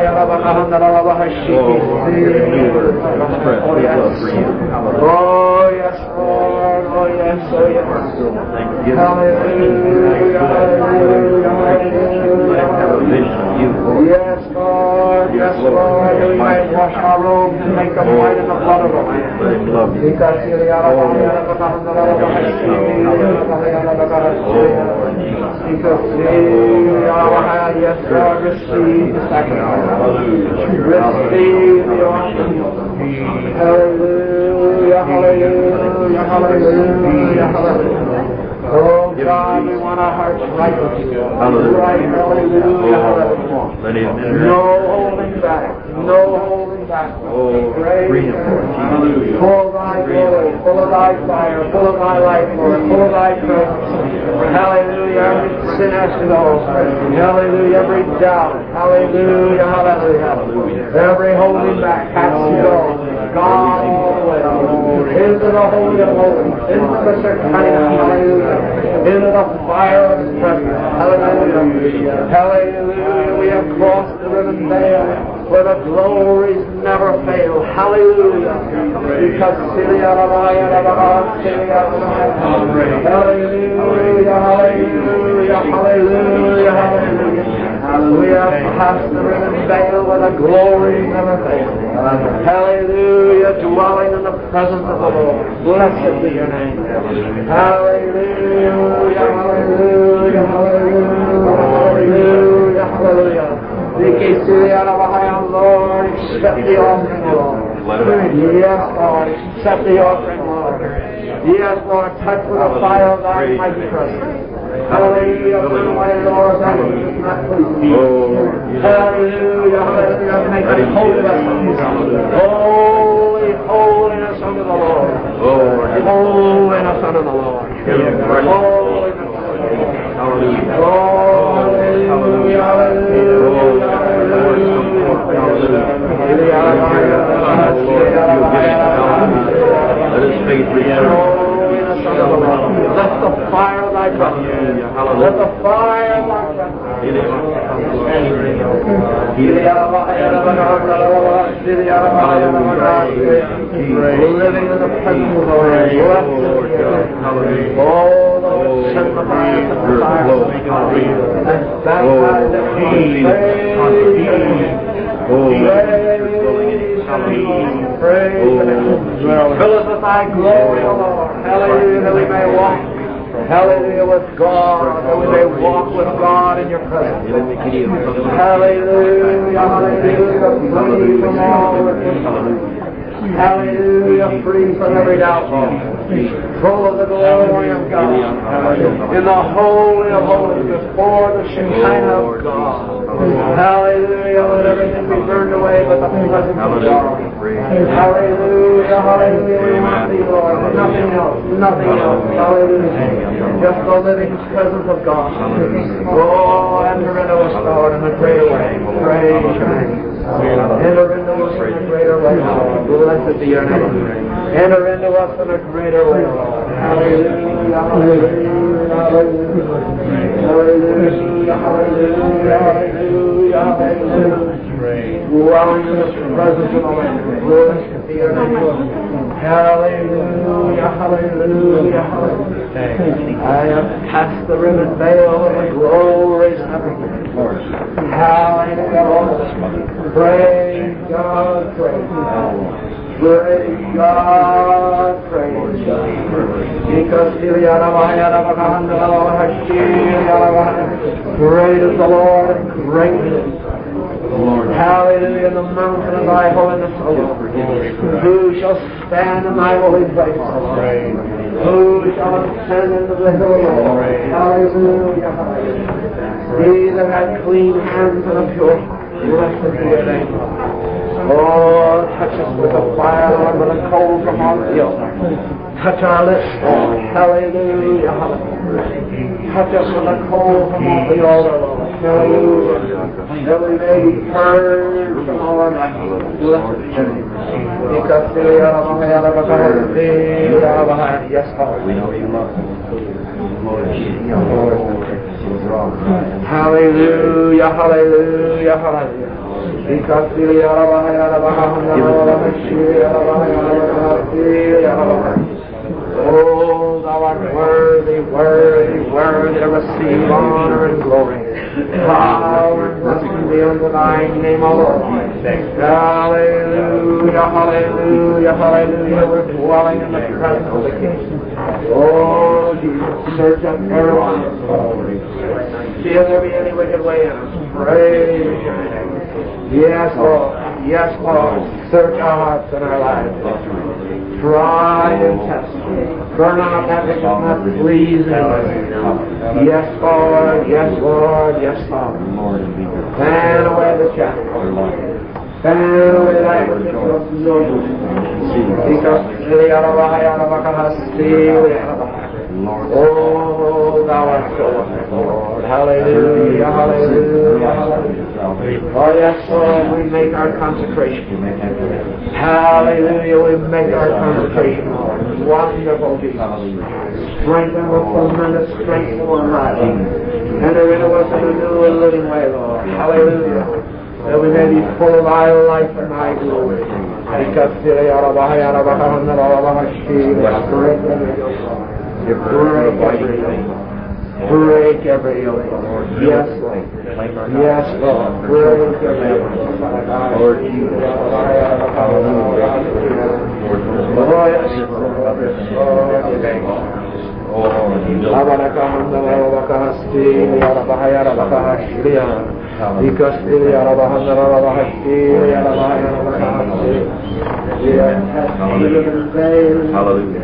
Lord, oh yes, oh yes. Hallelujah, hallelujah, hallelujah. Yes, Lord, yes, Lord, that we might wash our robes and make them white in the blood of the Lamb. Because yes, Lord, receive the sacrifice. Receive the offering. Hallelujah, hallelujah, hallelujah, hallelujah. Oh God, we want our hearts right with you. Right, hallelujah, hallelujah. No holding back, no holding back. Oh, freedom, Lord. Full of thy glory, full of thy fire, full of thy life, Lord, full of thy presence. Hallelujah, every sin has to go. Hallelujah, every doubt. Hallelujah, hallelujah. Every holding back has to go. God all the way. Into the holy of holies, into the Shekinah, hallelujah. Into the fire of His presence. Hallelujah. Hallelujah. We have crossed the riven veil where the glories never fail. Hallelujah. Because hallelujah, hallelujah, hallelujah, hallelujah, hallelujah. We have passed the riven veil where the glories never fail. Hallelujah. Dwelling in the presence of the Lord. Blessed be your name. Hallelujah. Hallelujah, hallelujah, hallelujah, hallelujah. Lord, accept the offering, Lord. Yes, Lord, accept the offering, Lord. Yes, Lord, touch with the fire of thy mighty presence. Hallelujah, my Lord, that is not pleasing. Hallelujah, hallelujah, make us holy vessels. Holy, holiness unto the Lord. Holiness unto the Lord. Holiness. Hallelujah. Hallelujah, hallelujah, hallelujah. Let us faith return. Let the fire of thy presence. Let the fire of thy presence. Living in the presence of the Lord. Oh, the Lord send the fire and the fire. And baptize everyone. Praise the name. Fill us with thy glory, O Lord. Hallelujah, that we may walk. Hallelujah, with God, that we may walk with God in your presence. Hallelujah, hallelujah, free from all the hallelujah, free from every doubt, full of the glory of God, in the holy of holies, before the Shekinah of God. Hallelujah, let everything be burned away but the presence of God. Hallelujah, hallelujah, we want thee, Lord, nothing else, nothing else. Hallelujah, just the living presence of God. Oh, enter into us, Lord, in a greater way. Praise your name. Enter into us in a greater way, Lord. Blessed be your name. Enter into us in a greater way, Lord. Hallelujah, hallelujah, hallelujah. Hallelujah, hallelujah, hallelujah, hallelujah. Dwelling in the presence of the Lord. Blessed be your name. Hallelujah, hallelujah, hallelujah. I have passed the riven veil of the glories of heaven. Hallelujah, Lord. Praise God, praise God. Praise God, praise God. Because great is the Lord and greatly. Hallelujah, in the mountain of thy holiness, O Lord. Who shall stand in thy holy place, O Lord? Who shall ascend into the hill of the Lord? Hallelujah, hallelujah. He that had clean hands and a pure heart. Blessed be your name. Oh, touch us with the fire, Lord, with the coal from our guilt. Touch our lips, Lord. Hallelujah, hallelujah. touch us with a coal from off the altar, Lord. Hallelujah. That we may be purged from all our unrighteousness. Blessed be your name. Yes, Lord. We know you love us. Hallelujah, hallelujah, hallelujah. Oh, thou art worthy, worthy, worthy to receive honor and glory. Power and blessing be unto thy name, O Lord. Hallelujah, hallelujah, hallelujah. We're dwelling in the presence of the King. Oh, Jesus, search us everyone. See if there be any wicked way in us. Praise your name. Yes, Lord. Yes, Lord. Search our hearts and our lives. Try and test. Burn out that which is not pleasing. Yes, Lord. Yes, Lord. Yes, Lord. Fan away the chaff. Fan away that which is not oh, thou art so wonderful, Lord. Hallelujah, hallelujah, hallelujah. Oh, yes, Lord, we make our consecration. Hallelujah, we make our consecration, Lord. Wonderful Jesus. Strengthen with tremendous strength for our lives. Enter into us in a new and living way, Lord. Hallelujah. That we may be full of thy life and thy glory. Because today, you break every yoke. Break every yoke, Lord. Yes, Lord. Yes, Lord. Break every yoke. Lord Jesus. Oh, yes, Hallelujah.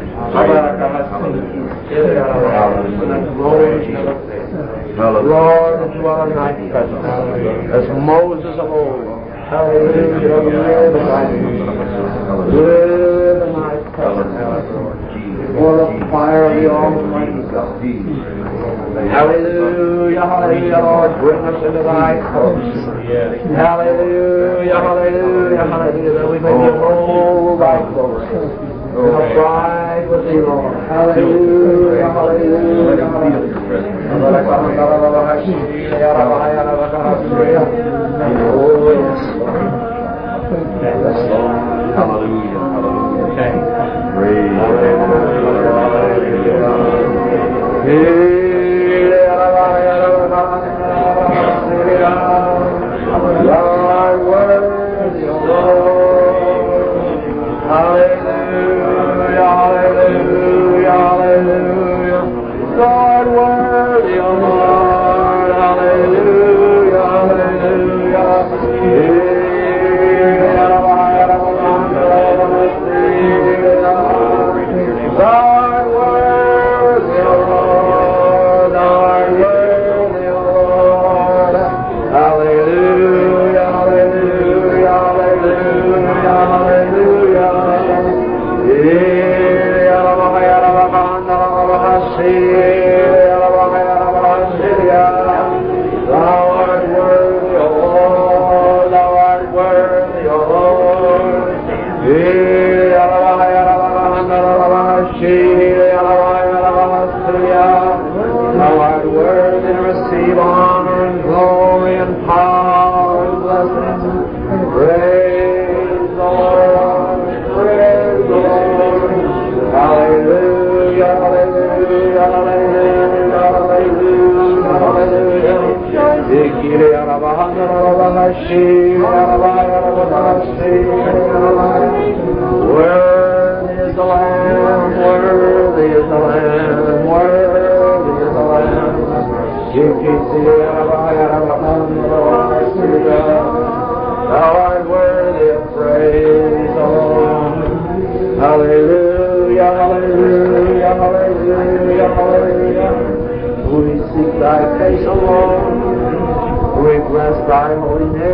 Lord, dwell in thy presence as Moses of old. Hallelujah. Live in thy live in thy presence. For the fire of the Almighty God. Hallelujah, hallelujah, Lord, bring us into thy courts. Hallelujah, hallelujah, hallelujah, that we may behold thy glory. And abide with thee, Lord. Hallelujah, hallelujah, hallelujah. Oh, yes, Lord. Yes, Lord. Hallelujah, hallelujah. Praise Hallelujah, hallelujah, hallelujah. God worthy, O Lord. Hallelujah, hallelujah. God worthy, O Lord. God worthy, O Lord. Hallelujah, hallelujah, hallelujah, hallelujah. Thou art worthy, O Lord, thou art worthy, O Lord. Thou art worthy to receive honor and glory and power and blessing. Praise the Lord, praise the Lord. Hallelujah, hallelujah, hallelujah, hallelujah, hallelujah. Worthy is the Lamb, worthy is the Lamb, worthy is the Lamb. Thou art worthy of praise, O Lord. Hallelujah, hallelujah, hallelujah, hallelujah. We seek thy face, O Lord. We bless thy holy name.